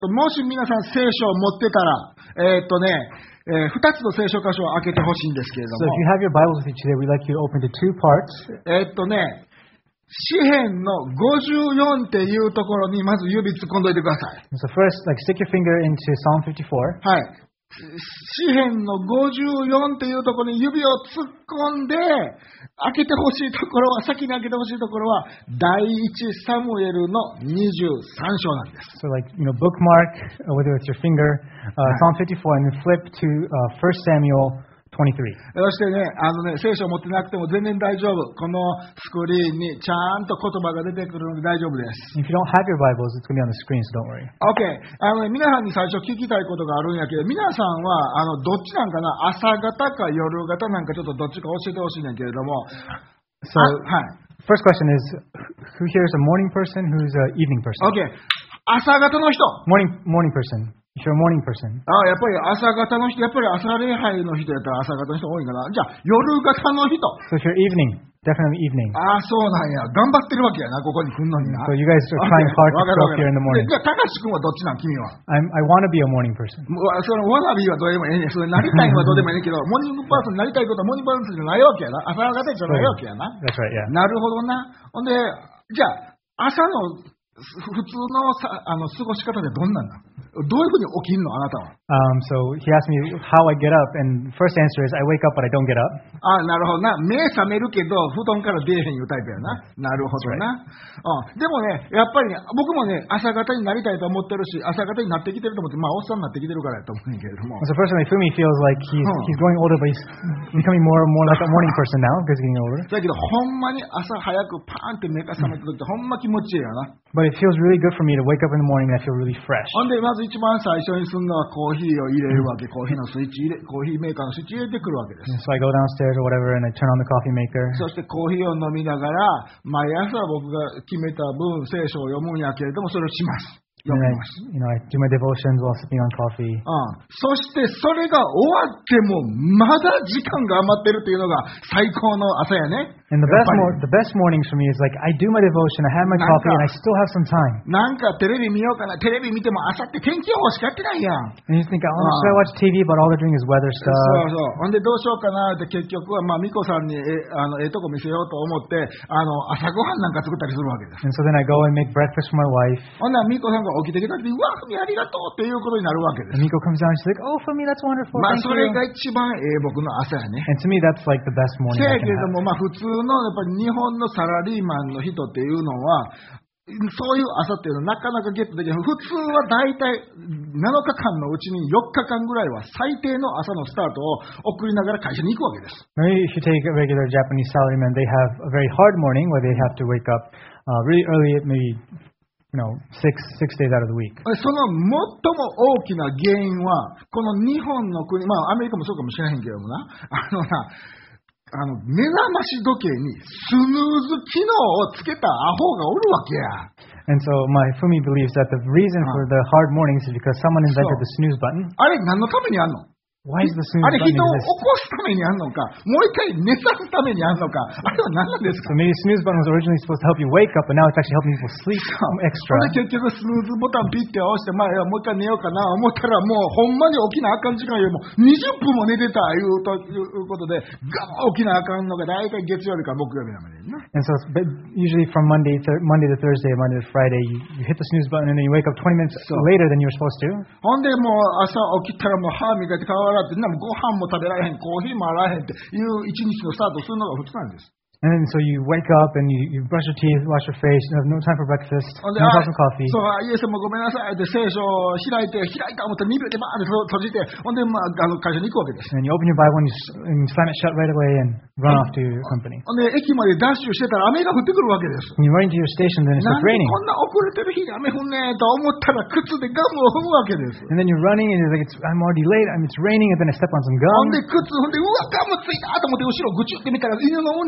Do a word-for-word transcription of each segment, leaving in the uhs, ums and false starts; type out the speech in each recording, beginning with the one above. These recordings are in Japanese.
もし皆さん聖書を持ってたら、えーっとね、えー、二つの聖書箇所を開けてほしいんですけれど So if も、 you have your Bibles with you today, we'd like you to open to two parts. えーっとね、詩編のごじゅうよんっていうところにまず指突っ込んどいてください。 So first, like stick your finger into Psalm fifty-four. はい。詩編のごじゅうよんっていうところに指を突っ込んで、開けてほしいところは、先に開けてほしいところは、第一サムエルのにじゅうさん章なんです。 So like, you know, bookmark, uh, whether it's your finger, uh, Psalm fifty-four, and then flip to uh, First Samuel twenty-three. そしてね、あのね、聖書を持ってなくても全然大丈夫。このスクリーンにちゃんと言葉が出てくるので大丈夫です。 If you don't have your Bibles, it's going to be on the screen, so don't worry. OK。あのね、皆さんに最初聞きたいことがあるんやけど、皆さんは、あの、どっちなんかな、朝方か夜型なんかちょっとどっちか教えてほしいんやけれども。 So, はい。 first question is, who here is a morning person, who's an evening person? OK。朝方の人。 Morning, morning person. If you're a morning person. ああ、やっぱり朝方の人、やっぱり朝礼拝の人やったら朝方の人多いんかな。じゃあ、夜型の人。 So if you're evening, definitely evening. ああ、そうなんや。頑張ってるわけやな、ここに来んのにな。 So you guys are trying hard to show up here in the morning. じゃあ、高橋君はどっちなん、君は。 I'm, I want to be a morning person. もうそのワナビーはどうでもええねん。それなりたいのはどうでもええねんけど、モーニングパーソンになりたいことはモーニングパーソンじゃないわけやな。朝方じゃないわけやな。 That's right, yeah. なるほどな。ほんで、じゃあ、朝の普通のさあの過ごし方でどんなんだ、どういうふうに起きんの、あなたは。 Um, so he asked me how I get up, and first answer is I wake up, but I don't get up. ああ、なるほどな。目覚めるけど、布団から出えへんいうタイプやな。なるほどな。うん、でもね、やっぱりね、僕もね、朝方になりたいと思ってるし、朝方になってきてると思って、まあ、おっさんになってきてるからやと思うんけれども。 So personally, Fumi feels like he's he's growing older, but he's becoming more and more like a morning person now because he's getting older. だけど、ほんまに朝早くパーンって目が覚めた時って、ほんま気持ちいいよな。 But it feels really good for me to wake up in the morning and I feel really fresh. ほんで、まず一番最初にするのはコーヒーを入れるわけ。コーヒーのスイッチ入れ、コーヒーメーカーのスイッチ入れてくるわけです。 And so I go downstairs or whatever and I turn on the coffee maker. そしてコーヒーを飲みながら、毎朝僕が決めた分、聖書を読むんやけれども、それをします。 And I, you know, I do my devotions while sipping on coffee. うん、そしてそれが終わってもまだ時間が余ってるっていうのが最高の朝やね。 And the best, mor- the best mornings for me is like I do my devotion, I have my coffee, and I still have some time. なんかテレビ見ようかな。テレビ見ても朝って天気予報しかやってないやん。 And you think, oh, should I watch T V? But all they're doing is weather そう stuff. そう。ほんでどうしようかなって結局はまあ美子さんにえあのええとこ見せようと思ってあの朝ごはんなんか作ったりするわけです。 And so then I go and make breakfast for my wife. ほんなら美子さんが起きてきた時にうわふみありがとうっていうことになるわけです。 And Miko comes down and she's like, oh, for me, that's wonderful. まあ Thank それ you. が一番ええ僕の朝やね。 And to me, that's like the best morning せ I や can けれど have. も、まあ、普通のやっぱり日本のサラリーマンの人っていうのは、そういう朝っていうのはなかなかゲットできない。普通は大体なのかかんのうちによっかかんぐらいは最低の朝のスタートを送りながら会社に行くわけです。 Maybe if you take a regular Japanese salaryman, they have a very hard morning where they have to wake up uh, really early, maybe, you know, six, six days out of the week. その最も大きな原因は、この日本の国、まあアメリカもそうかもしれへんけどもな、あのな、あの目覚まし時計にスヌーズ機能をつけたアホがおるわけや。 And so my Fumi believes that the reason for the hard mornings is because someone invented the snooze button. あれ何のためにあんの？ Why is the あ snooze れ人 button を exist? 起こすためにあんのか、もう一回寝さすためにあんのか、あれは何なんですか？ So maybe snooze button was originally supposed to help you wake up, but now it's actually helping people sleep ほん extra. で結局スヌーズボタンピッて押して、まあ、もう一回寝ようかな思ったらもうほんまに起きなあかん時間よりもにじゅっぷんも寝てたいうということで、ガン起きなあかんのが大体月曜日から木曜日なのにな。 And so it's but usually from Monday, th- Monday to Thursday, Monday to Friday, you, you hit the snooze button and then you wake up twenty minutes So- later than you were supposed to. ほんでもう朝起きたらもう歯磨いて顔洗って、なもうご飯も食べられへん、コーヒーも洗えへんっていう一日のスタートをするのが普通なんです。 And then so you wake up and you, you brush your teeth, wash your face, you have no time for breakfast, ほん no で、あ time for coffee. そう、あイエスもごめんなさいって聖書を開いて、開いた思ったらにびょうでバーって閉じて、ほんで、まあ、あの会社に行くわけです。 And then you open your Bible and you, s- and you slam it shut right away and run off to your company. ほんで、駅までダッシュしてたら雨が降ってくるわけです。 And you run into your station, then it なん starts で raining. こんな遅れてる日に雨降んねえと思ったら靴でガムを踏むわけです。 And then you're running and you're like, it's, I'm already late, I'm, it's raining, and then I step on some ほん gum. で靴踏んで、うわ、ガムついたと思って後ろぐちゅって見たら犬のうんち踏んで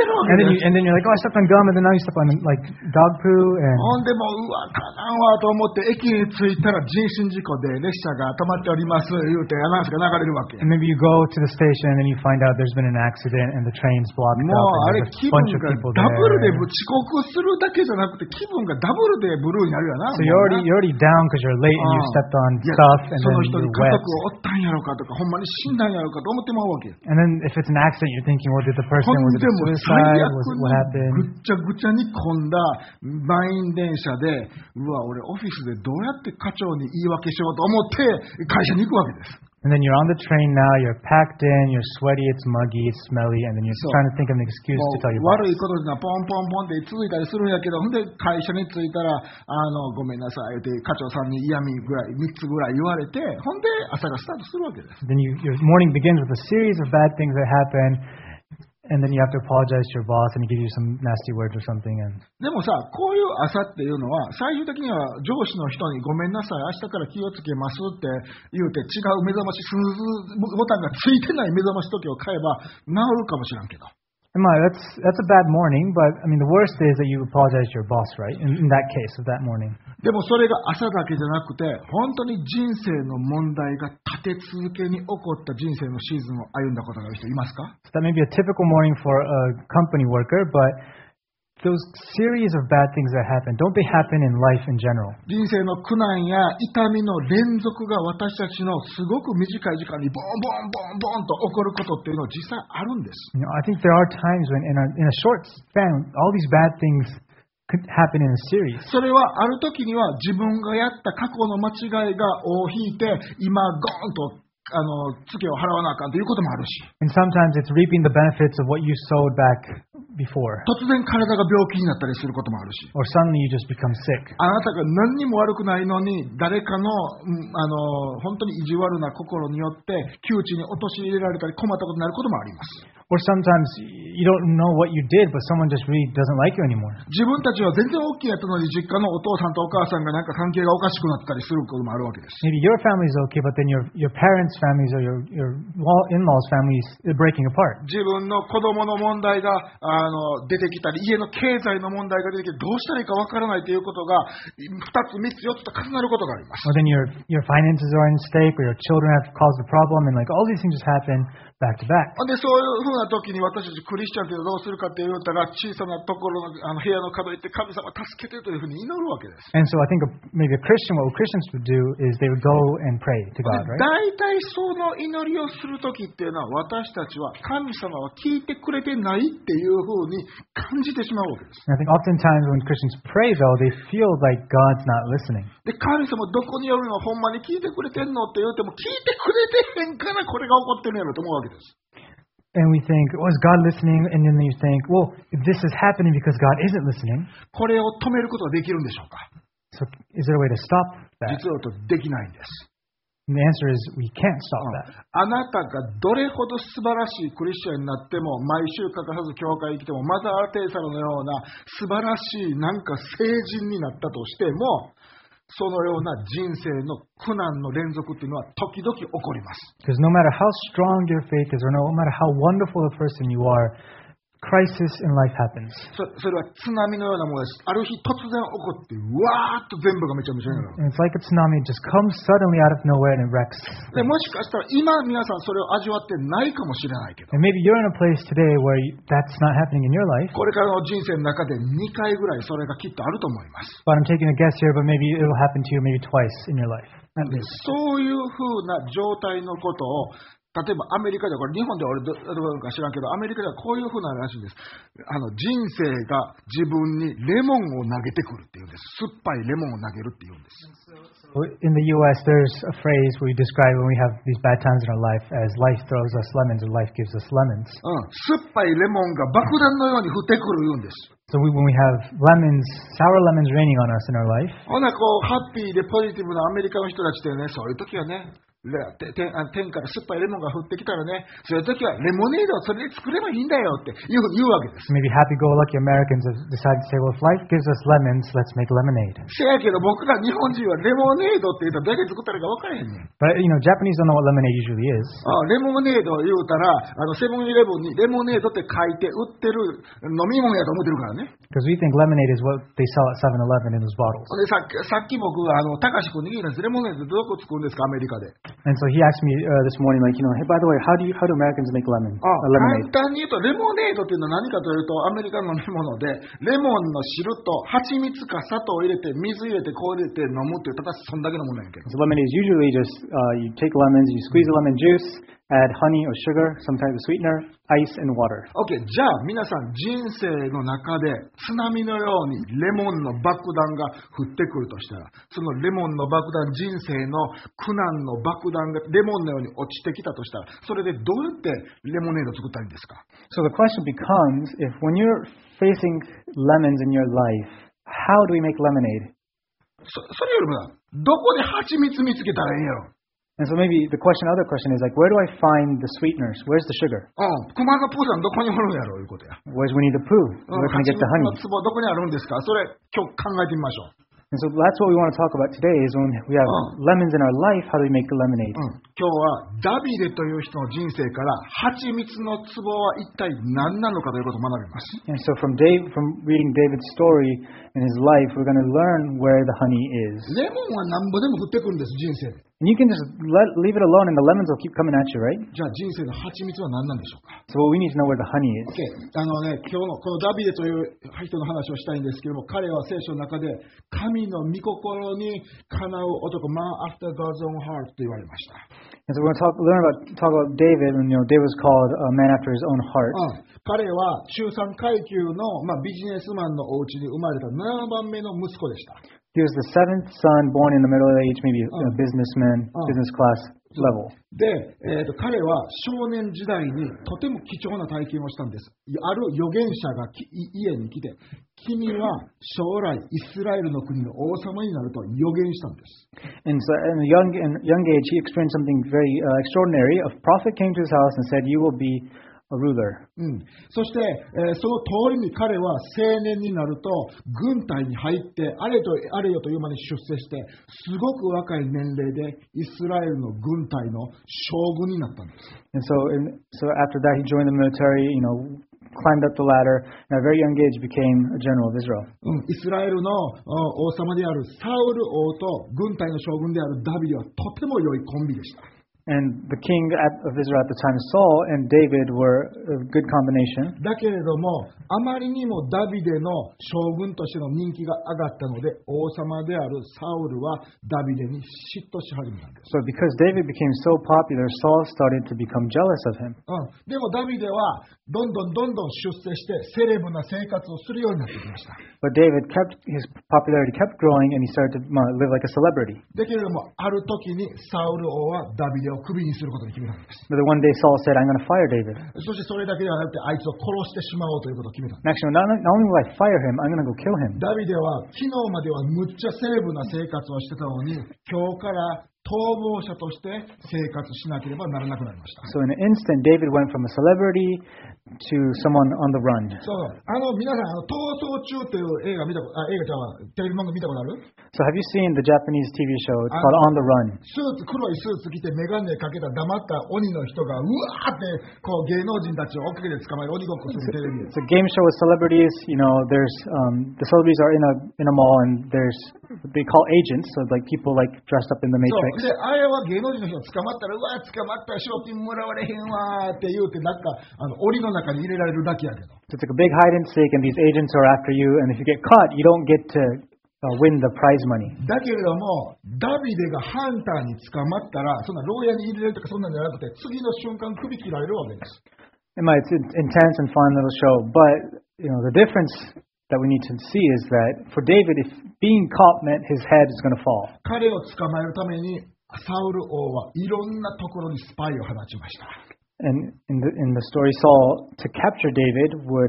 るわ And then け you です。 and then you're like, oh, I stepped on gum, and then now you step on like dog poo, and ほんでもう、うわ、かなんわと思って、駅に着いたら人身事故で列車が止まっております、言うてアナウンスが流れるわけ。 and maybe you go to the station, and then you find out there's been an accident, and the train's blocked も up, うあれ and there's 気 a 分 bunch of が people ダブルで there. 遅刻するだけじゃなくて気分がダブルでブルーになるよな。 So you're already you're already down because you're late and you stepped on いや stuff, and そ then の人 you're に家 wet. 族をおったんやろかとか、ほんまに死んだんやろかと思ってまうわけ。 And then if it's an accident, you're thinking, well, did the person ほん was it で a も suicide? 最 Was 悪 it what に happened? ぐっちゃぐちゃに混んだ満員電車で、うわ、俺オフィスでどうやって課長に言い訳しようと思って会社に行くわけです。 And then you're on the train now, you're packed in, you're sweaty, it's muggy, it's smelly, and then you're So, trying to think of an excuse も to tell う your 悪 boss. いことでポンポンポンって続いたりするんやけど、ほんで会社に着いたら、あのごめんなさいって課長さんに嫌味ぐらいみっつぐらい言われて、ほんで朝がスタートするわけです。 Then you, your morning begins with a series of bad things that happen, and then you have to apologize to your boss, and he gives you some nasty words or something. And でもさ、こういう朝っていうのは、最終的には上司の人にごめんなさい、明日から気をつけますって言うて、違う目覚まし、スヌーズボタンがついてない目覚まし時計を買えば治るかもしれんけど。 Am I, that's that's a bad morning, but I mean the worst is that you apologize to your boss, right? In, in that case, of that morning. でもそれが朝だけじゃなくて、本当に人生の問題が立て続けに起こった人生のシーズンを歩んだことがある人いますか？ So that may be a typical morning for a company worker, but those series of bad things that happen, don't they happen in life in general? 人生の苦難や痛みの連続が私たちのすごく短い時間にボンボンボンボンと起こることっていうのは実際あるんです。 You know, I think there are times when in a, in a short span, all these bad things could happen in a series. それはある時には自分がやった過去の間違いが尾を引いて今ゴーンとあのツケを払わなあかんということもあるし、 And sometimes it's reaping the benefits of what you sowed back before. 突然体が病気になったりすることもあるし、 Or suddenly you just become sick. あなたが何にも悪くないのに誰かの、うんあの本当に意地悪な心によって窮地に陥れられたり困ったことになることもあります。 Or sometimes you don't know what you did, but someone just really doesn't like you anymore. 自分たちは全然 OK やったのに実家のお父さんとお母さんがなんか関係がおかしくなったりすることもあるわけです。 Maybe your family's okay, but then your your parents' families or your your in-laws' families are breaking apart. 自分の子供の問題があの出てきたり、家の経済の問題が出てきてどうしたらいいかわからないということがふたつみっつよっつと重なることがあります。 Or then your your finances are in stake, or your children have caused a problem, and like all these things just happen back to back. でそういうふうな時に私たちクリスチャンっていうのはどうするかって言ったら、小さなところのあの部屋の角行って神様助けてというふうに祈るわけです。 And so I think a, maybe a Christian, what Christians would do is they would go and pray to God, 大 right? 体その祈りをする時っていうのは、私たちは神様は聞いてくれてないっていうふうに感じてしまうわけです。 And I think oftentimes when Christians pray, though, they feel like God's not listening. で神様どこにおるの、ほんまに聞いてくれてんのって言うても、聞いてくれてへんからこれが起こってるんやろと思うわけです。 And we think, oh, is God listening? And then you think, well, if this is happening because God isn't listening, これを止めることはできるんでしょうか？ so is there a way to stop that? 実は言うとできないんです。 And the answer is we can't stop that. あなたがどれほど素晴らしいクリスチャンになっても、毎週欠かさず教会に来ても、マザー・テレサのような素晴らしいなんか聖人になったとしても、そのような人生の苦難の連続っていうのは時々起こります。 Because no matter how strong your faith is, or no matter how wonderful a person you are, crisis in life happens. そ, それは津波のようなものです。ある日突然起こって、うわーっと全部がめちゃめちゃになる。 And it's like a tsunami, it just comes suddenly out of nowhere and it wrecks. でもしかしたら今皆さんそれを味わってないかもしれないけど、 And maybe you're in a place today where you, that's not happening in your life. これからの人生の中でにかいぐらいそれがきっとあると思います。 But I'm taking a guess here, but maybe it will happen to you maybe twice in your life. なんでそういうふうな状態のことを、例えばアメリカでは、これ日本では俺どどうか知らんけど、アメリカではこういうふうならしいんです。あの人生が自分にレモンを投げてくるっていうんです。酸っぱいレモンを投げるっていうんです。 In the U S, there's a phrase we describe when we have these bad times in our life as life throws us lemons or life gives us lemons. うん、酸っぱいレモンが爆弾のように降ってくる言うんです。 So we, when we have lemons, sour lemons raining on us in our life, ほなこうハッピーでポジティブなアメリカの人たちってね、そういう時はね、 レ天あ天から酸っぱいレモンが降ってきたらね、そういう時はレモネードをそれで作ればいいんだよっていうふうに言うわけです。 Maybe happy-go-lucky Americans have decided to say, well, if life gives us lemons, let's make lemonade. せやけど僕ら日本人はレモネードって言ったら誰が作ったらか分からへんねん。 But, you know, Japanese don't know what lemonade usually is. あレモネードを言うたら、あのセブンイレブンにレモネードって書いて売ってる飲み物やと思ってるからね。 Because we think lemonade is what they sell at seven eleven in those bottles. でさっきさっき僕はあの高志君に聞いたんです。レモネードどこ作るんですかアメリカで。 And so he asked me uh, this morning, like, you know, hey, by the way, how do you, how do Americans make lemon, あ uh, lemonade? 簡単に言うとレモネードっていうのは何かというとアメリカの飲み物でレモンの汁と蜂蜜か砂糖を入れて水入れてこう入れて飲むっていうただそんだけのものやんけど。 So lemonade is usually just uh, you take lemons, you squeeze the lemon juice, add honey or sugar, some type of sweetener, ice, and water. OK じゃあ皆さん人生の中で津波のようにレモンの爆弾が降ってくるとしたら、そのレモンの爆弾、人生の苦難の爆弾がレモンのように落ちてきたとしたら、それでどうやってレモネード作ったらいいんですか？ So the question becomes, if when you're facing lemons in your life, how do we make lemonade? そ, それよりもどこで蜂蜜見つけたらいいんやろ？ And so maybe the question, other question is like, where do I find the sweeteners? Where's the sugar? うん、熊のプーさんどこにおるんやろいうことや。 Where's Winnie the Pooh? うん、 Where can I get the 蜂 honey? 蜜の壺どこにあるんですか？それ今日考えてみましょう。 And so that's what we want to talk about today is when we have Oh. lemons in our life, how do we make the lemonade? うん、今日はダビデという人の人生から蜂蜜の壺は一体何なのかということを学びます。 And so from Dave, from reading David's story in his life, we're going to learn where the honey is. レモンはなんぼでも降ってくるんです人生で。 And you can just let, leave it alone and the lemons will keep coming at you, right? じゃあ人生の蜂蜜は何なんでしょうか？ So what we need to know where the honey is. OK あのね、今日のこのダビデという人の話をしたいんですけども、彼は聖書の中で神の御心にかなう男、Man after God's own heart と言われました。 And so we're going to talk, learn about, talk about David, and you know, David was called a man after his own heart. うん、彼は中産階級の、まあ、ビジネスマンのお家に生まれたななばんめの息子でした。 He was the seventh son, born in the middle age, maybe a Oh. businessman, Oh. business class level. で、えーと、彼は少年時代にとても貴重な体験をしたんです。ある預言者がき家に来て、君は将来イスラエルの国の王様になると予言したんです。 And so in a young, in young age, he experienced something very uh, extraordinary. A prophet came to his house and said, you will be a ruler. うん、そして、えーその通りに彼は青年になると軍隊に入ってあれとあれよという間に出世してすごく若い年齢でイスラエルの軍隊の将軍になったんです。 And so, in, so after that, he joined the military, you know, climbed up the ladder, and at a very young age became a general of Israel. うん、イスラエルのお王様であるサウル王と軍隊の将軍であるダビデはとても良いコンビでした。 And the king at, of Israel at the time, Saul, and David were a good combination. だけれどもあまりにもダビデの将軍としての人気が上がったので王様であるサウルはダビデに嫉妬し始めたんです。 But because David became so popular, Saul started to become jealous of him. うん、でもダビデはどんどんどんどん出世してセレブな生活をするようになってきました。 But David kept, his popularity kept growing, and he started to uh, live like a celebrity. だけれどもある時にサウル王はダビデをクビにすることに決めたんです。 But then one day Saul said, I'm going to fire David. そしてそれだけではなくてあいつを殺してしまおうということを決めたんです。 And actually, not, not only will I fire him, I'm going to go kill him. ダビデは昨日まではむっちゃセレブな生活をしてたのに今日から逃亡者として生活しなければならなくなりました。 So in an instant, David went from a celebrity to someone on the run. そうあの皆さんあの逃走中という映画見たことあ映画ちゃうわテレビ番組見たことある？ So have you seen the Japanese T V show? It's called On the Run. スーツ黒いスーツ着て眼鏡かけた黙った鬼の人がうわーってこう芸能人たちを追っかけて捕まえる鬼ごっこするテレビです。 It's a game show with celebrities. You know, there's um, the celebrities are in a in a mall, and there's they call agents, so like people like dressed up in the そう Matrix. であれは芸能人の人が捕まったらうわー捕まった賞金もらわれへんわーって言うてなんかあの檻の中に入れられるだけやけど。 So it's like a big hide and seek, and these agents are after you. And if you get caught, you don't get to uh, win the prize money. だけれどもダビデがハンターに捕まったらそんな牢屋に入れるとかそんなんじゃなくて次の瞬間首切られるわけです。 It might it's an intense and fun little show, but you know the difference that we need to see is that for David, if being caught meant his head is going to fall. 彼を捕まえるためにサウル王はいろんなところにスパイを放ちました。 And in the in the story, Saul, to capture David, would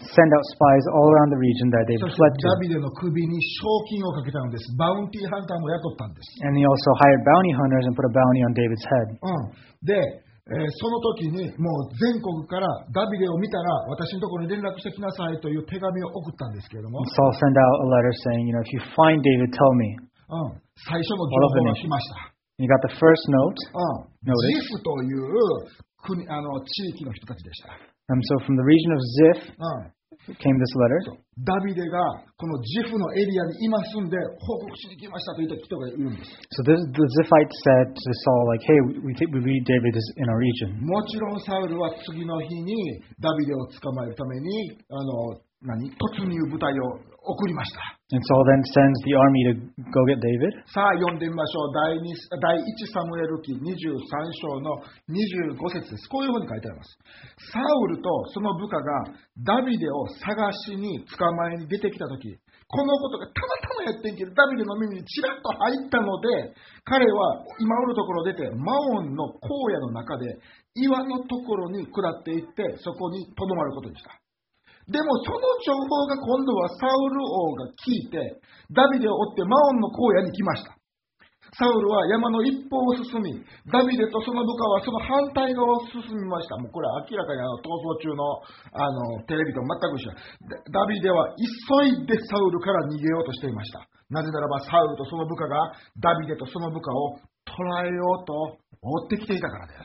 send out spies all around the region that そ David して fled ダ to. ビデの首に賞金をかけたのです。バウンティーハンターも雇ったんです。 And he also hired bounty hunters and put a bounty on David's head. うん、で、えーその時にもう全国からダビデを見たら私のところに連絡してきなさいという手紙を送ったんですけれども、 Saul sent out a letter saying, you know, if you find David, tell me. うん、最初の情報が来ました。 And he got the first note. うん、 Notice. ジフという国あの地域の人たちでした。 Um, so from the region of Ziph うん came this letter. ダビデがこのジフのエリアに今住んで報告しに来ましたという人がいるんです。 So this, the Ziphites said to Saul, like, hey, we, we, think, we believe David is in our region. もちろんサウルは次の日にダビデを捕まえるためにあの何突入部隊を送りました。 And Saul then sends the army to go get David. さあ読んでみましょう。第二第一サムエル記にじゅうさん章のにじゅうご節です。こういうふうに書いてあります。サウルとその部下がダビデを探しに捕まえに出てきたとき、このことがたまたまやってんけどダビデの耳にちらっと入ったので、彼は今おるところを出てマオンの荒野の中で岩のところに下っていってそこにとどまることにした。でもその情報が今度はサウル王が聞いてダビデを追ってマオンの荒野に来ました。サウルは山の一方を進み、ダビデとその部下はその反対側を進みました。もうこれは明らかにあの逃走中のあのテレビと全く一緒。ダビデは急いでサウルから逃げようとしていました。なぜならばサウルとその部下がダビデとその部下を捕らえようと追ってきていたからです。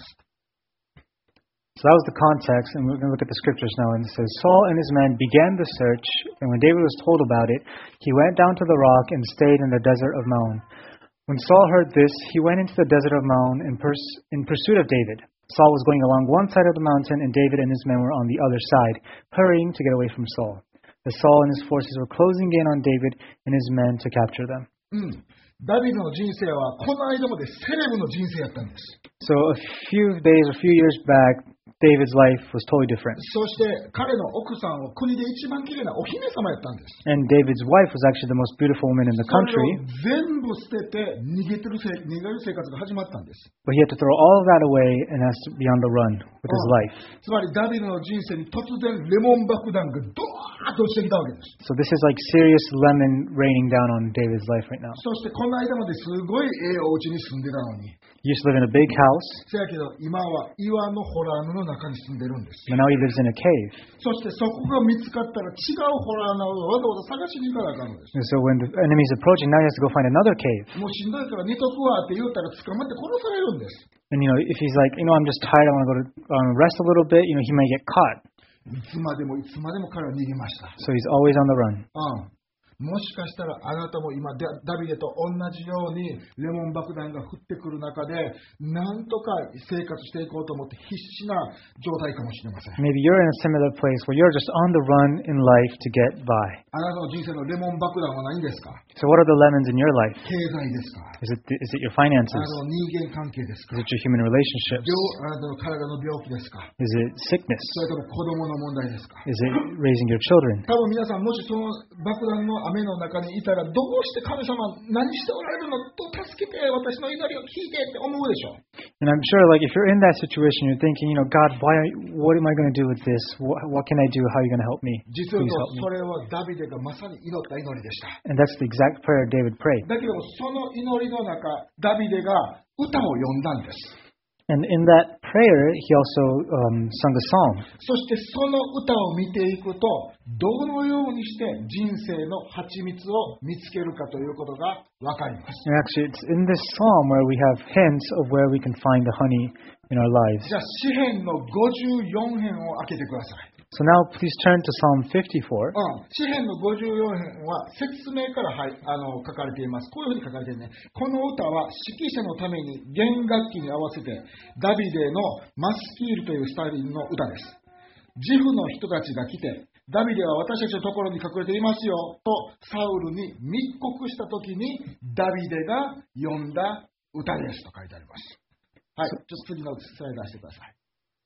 So that was the context, and we're going to look at the scriptures now. And it says, Saul and his men began the search, and when David was told about it, he went down to the rock and stayed in the desert of Maon. When Saul heard this, he went into the desert of Maon in, pers- in pursuit of David. Saul was going along one side of the mountain, and David and his men were on the other side, hurrying to get away from Saul. As Saul and his forces were closing in on David and his men to capture them. うん、ダビデの人生はこの間までセレブの人生やったんです。 So a few days, a few years back, David's life was totally different. そして彼の奥さんは国で一番きれいなお姫様やったんです。 And David's wife was actually the most beautiful woman in the それ country. を全部捨てて逃げてるせ逃げる生活が始まったんです。 But he had to throw all of that away and has to be on the run with his life. つまりダビデの人生に突然レモン爆弾がドワーッと落ちてきたわけです。 So this is like serious lemon raining down on David's life right now. そしてこの間まですごいええお家に住んでたのに、 He used to live in a big house, せやけど今は岩のホラーの中に住んでるんです。 but now he lives in a cave. そしてそこが見つかったら違うホラーなをわざわざ探しに行かなあかんのです。 And so when the enemy's approaching, now he has to go find another cave. もうしんどいから寝とくわって言うたら捕まって殺されるんです。 And you know, if he's like, you know, I'm just tired, I want to go to um, rest a little bit, you know, he may get caught. いつまでもいつまでも彼は逃げました。 So he's always on the run. うん、もしかしたらあなたも今ダダビデと同じようにレモン爆弾が降ってくる中でなんとか生活していこうと思って必死な状態かもしれません。 Maybe you're in a similar place where you're just on the run in life to get by. あなたの人生のレモン爆弾は何ですか？ So what are the lemons in your life? 経済ですか？ Is it is it your あ finances? なたの人間関係ですか？ Is it your human relationships? 病あなたの体の病気ですか？ Is it sickness? それとも子供の問題ですか？ Is it raising your children? 多分皆さんもしその爆弾の雨の中にいたらどうして神様何しておられるのと助けて私の祈りを聞いてって思うでしょう。 And I'm sure, like, if you're in that situation, you're thinking, you know, God, why? What am I going to do with this? What, what can I do? How are you going to help me? 実を言 Please う help とそ me. れはダビデがまさに祈った祈りでした。 And that's the exact prayer David prayed. だけどもその祈りの中ダビデが歌を詠んだんです。 And in that prayer, he also um, sung a psalm. そしてその歌を見ていくとどのようにして人生の蜂蜜を見つけるかということがわかります。 And actually, it's in this psalm where we have hints of where we can find the honey in our lives. じゃあ詩編のごじゅうよん編を開けてください。 So now, please turn to Psalm fifty-four. うん、詩編のごじゅうよん編は説明から、はい、あの書かれています。こういうふうに書かれているね。この歌は指揮者のために弦楽器に合わせてダビデのマスキールというスタイルの歌です。ジフの人たちが来てダビデは私たちのところに隠れていますよとサウルに密告したときにダビデが読んだ歌ですと書いてあります。はい、ちょっと次のスライド出してください。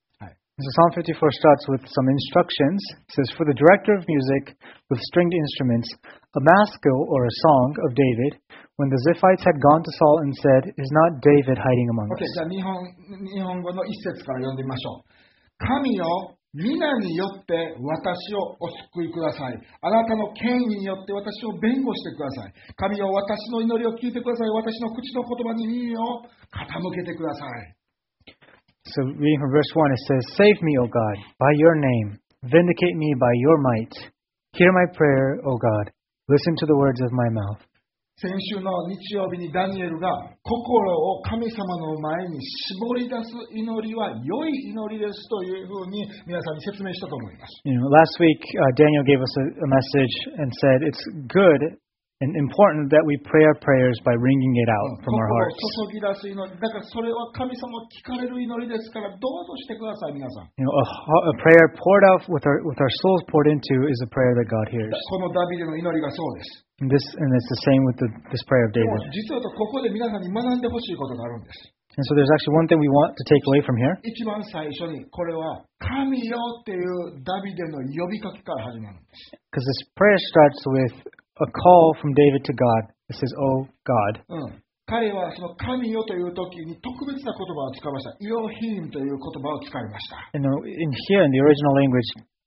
So Psalm fifty-four starts with some instructions. It says, for the director of music with stringed instruments, a maskil or a song of David, when the Ziphites had gone to Saul and said, is not David hiding among OK、 us? じゃあ日本、日本語の一節から読んでみましょう。神よ、 皆によって私をお救いください。あなたの権威によって私を弁護してください。神よ、私の祈りを聞いてください。私の口の言葉に耳を傾けてください。 So reading from verse one, it says, Save me, O God, by your name. Vindicate me by your might. Hear my prayer, O God. Listen to the words of my mouth. 先週の日曜日にダニエルが心を神様の前に絞り出す祈りは良い祈りですというふうに皆さんに説明したと思います。 You know, last week, uh, Daniel gave us a, a message and said it's good and important that we pray our prayers by ringing it out from our 心を hearts. 注ぎ出す祈り。だからそれは神様を聞かれる祈りですからどうぞしてください皆さん。 You know, a, a prayer poured out with our with our souls poured into is a prayer that God hears. このダビデの祈りがそうです。 And this and it's the same with the, this prayer of で David. も実はここで皆さんに学んでほしいことがあるんです。 And so there's actually one thing we want to take away from here. 一番最初にこれは神よっていうダビデの呼びかけから始まるんです。 Because this prayer starts with a call from David to God. It says, "Oh God." うん、彼はその神よという時に特別な言葉を使いました。イロヒームという言葉を使いました。 And in here in the original language,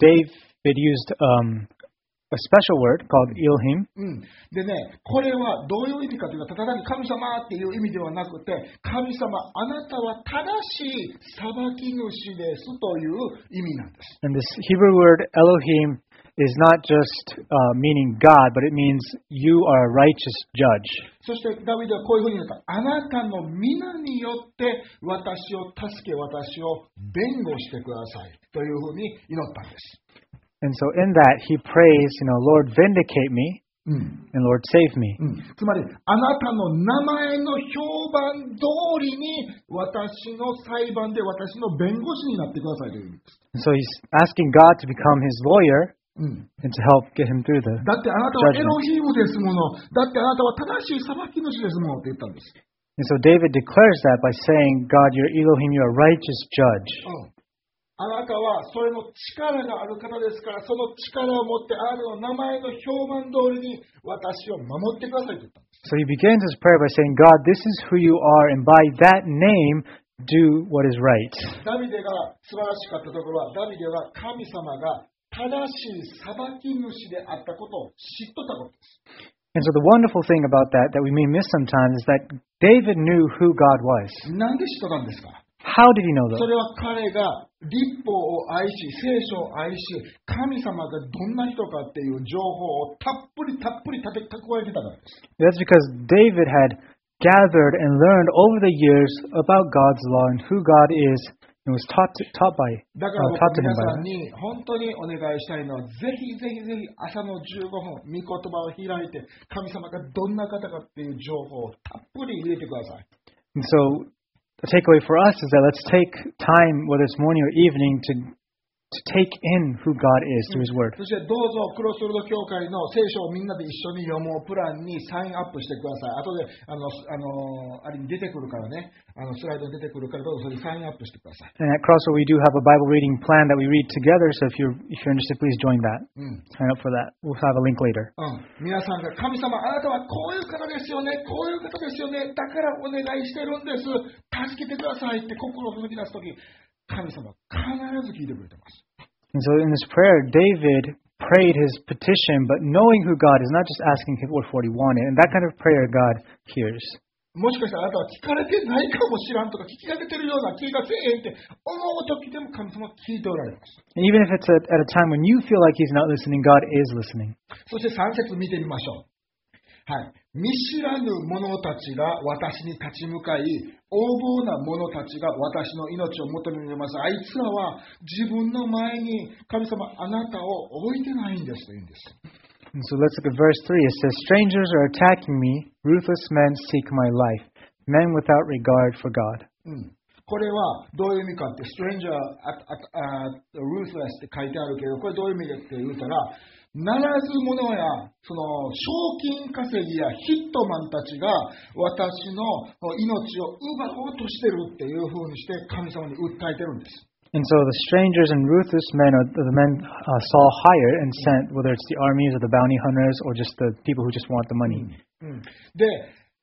David used um, a special word called Elohim. うん、でね、これはどういう意味かというと、ただに神様っていう意味ではなくて、神様、あなたは正しい裁き主ですという意味なんです。 And this Hebrew word Elohim is not just uh, meaning God, but it means you are a righteous judge. そしてダビデはこういうふうに言った。あなたの皆によって私を助け、私を弁護してくださいというふうに祈ったんです。 And so in that, he prays, you know, Lord, vindicate me, うん、 and Lord, save me. うん、つまり、あなたの名前の評判通りに私の裁判で私の弁護士になってくださいという意味です。 And so he's asking God to become his lawyer うん、 and to help get him through the だってあなたはエ judgment. ロヒームですもの。だってあなたは正しい裁き主ですものって言ったんです。 And so David declares that by saying, God, you're Elohim, you're a righteous judge. うん、あなたはそれの力がある方ですから、その力を持ってあなたの名前の評判通りに私を守ってくださいと言ったんです。 So he begins his prayer by saying, God, this is who you are, and by that name, do what is right. ダビデが素晴らしかったところは、ダビデは神様が正しい裁き主であったことを知っとったことです。 And so the wonderful thing about that, that we may miss sometimes, is that David knew who God was. なんで知っとったんですか？ How did he know そ that? れは彼が律法を愛し、聖書を愛し、神様がどんな人かっていう情報をたっぷりたっぷり立て蓄えてたからです。 That's because David had gathered and learned over the years about God's law and who God is and was taught to, taught by だか uh, ら taught 僕 to 皆 him さん by. に本当にお願いしたいのは、ぜひぜひぜひ朝のじゅうごふん、御言葉を開いて、神様がどんな方かっていう情報をたっぷり入れてください。 And so the takeaway for us is that let's take time, whether it's morning or evening, to to take in who God is through His Word. そしてどうぞクロスロード教会の聖書をみんなで一緒に読もうプランにサインアップしてください。後であのあのあれに出てくるからね、あのスライドに出てくるからどうぞそれにサインアップしてください。 And at Crossroad, we do have a Bible reading plan that we read together. So if you're if you're interested, please join that. うん Sign up for that. We'll have a link later. うん、皆さんが神様、あなたはこういう方ですよね、こういう方ですよね、だからお願いしてるんです、助けてくださいって心を吹き出すとき、神様必ず聞いてくれてます。 And so in this prayer, David prayed his petition, but knowing who God is, not just asking him what he wanted. And that kind of prayer God hears. もしかしたらあなたは聞かれてないかもしらんとか、聞きかけてるような気がせえへんって思うときでも神様は聞いておられます。 And even if it's at, at a time when you feel like He's not listening, God is listening. そしてさん節見てみましょう。はい、見知らぬ者たちが私に立ち向かい、横暴な者たちが私の命を求めます。あいつらは自分の前に神様あなたを置いてないんですと言うんです。 And so let's look at verse three. It says, Strangers are attacking me. Ruthless men seek my life. Men without regard for God. うん、これはどういう意味かって、stranger at, at, at ruthless って書いてあるけど、これどういう意味でって言うたら、ならず者やその賞金稼ぎやヒットマンたちが私の命を奪おうとしてるっていうふうにして神様に訴えてるんです。 And so the strangers and ruthless men are the men uh, Saul hired and sent, whether it's the armies or the bounty hunters or just the people who just want the money. うん、で、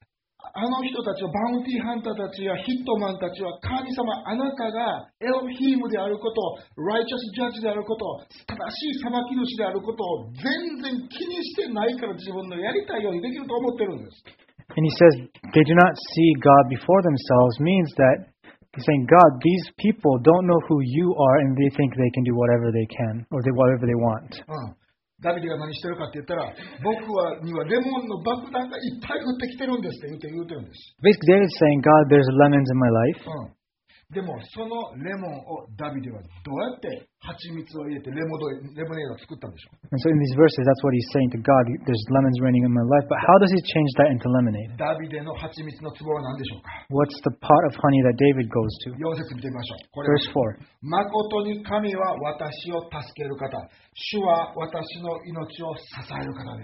あの人たちは、バウンティーハンターたちやヒットマンたちは、神様、あなたがエロヒームであること、ライチャスジャッジであること、正しい裁き主であることを全然気にしてないから自分のやりたいようにできると思ってるんです。 And he says they do not see God before themselves means that he's saying, God, these people don't know who you are and they think they can do whatever they can or they, whatever they want. うん、ダビデが何してるかって言ったら、僕はにはレモンの爆弾がいっぱい降ってきてるんですって言って言うてるんです。 Basically, David's saying, God, there's lemons in my life. うんでも、そのレモンをダビデはどうやって蜂蜜を入れてレモドレモネードを作ったんでしょう。 And so in these verses, that's what he's saying to God, there's lemons raining in my life. But how does he change that into lemonade? ダビデの蜂蜜の壺は何でしょうか。 What's the pot of honey that David goes to? よん節見てみましょう。これ Verse four. 誠に神は私を助ける方、主は私の命を支える方です。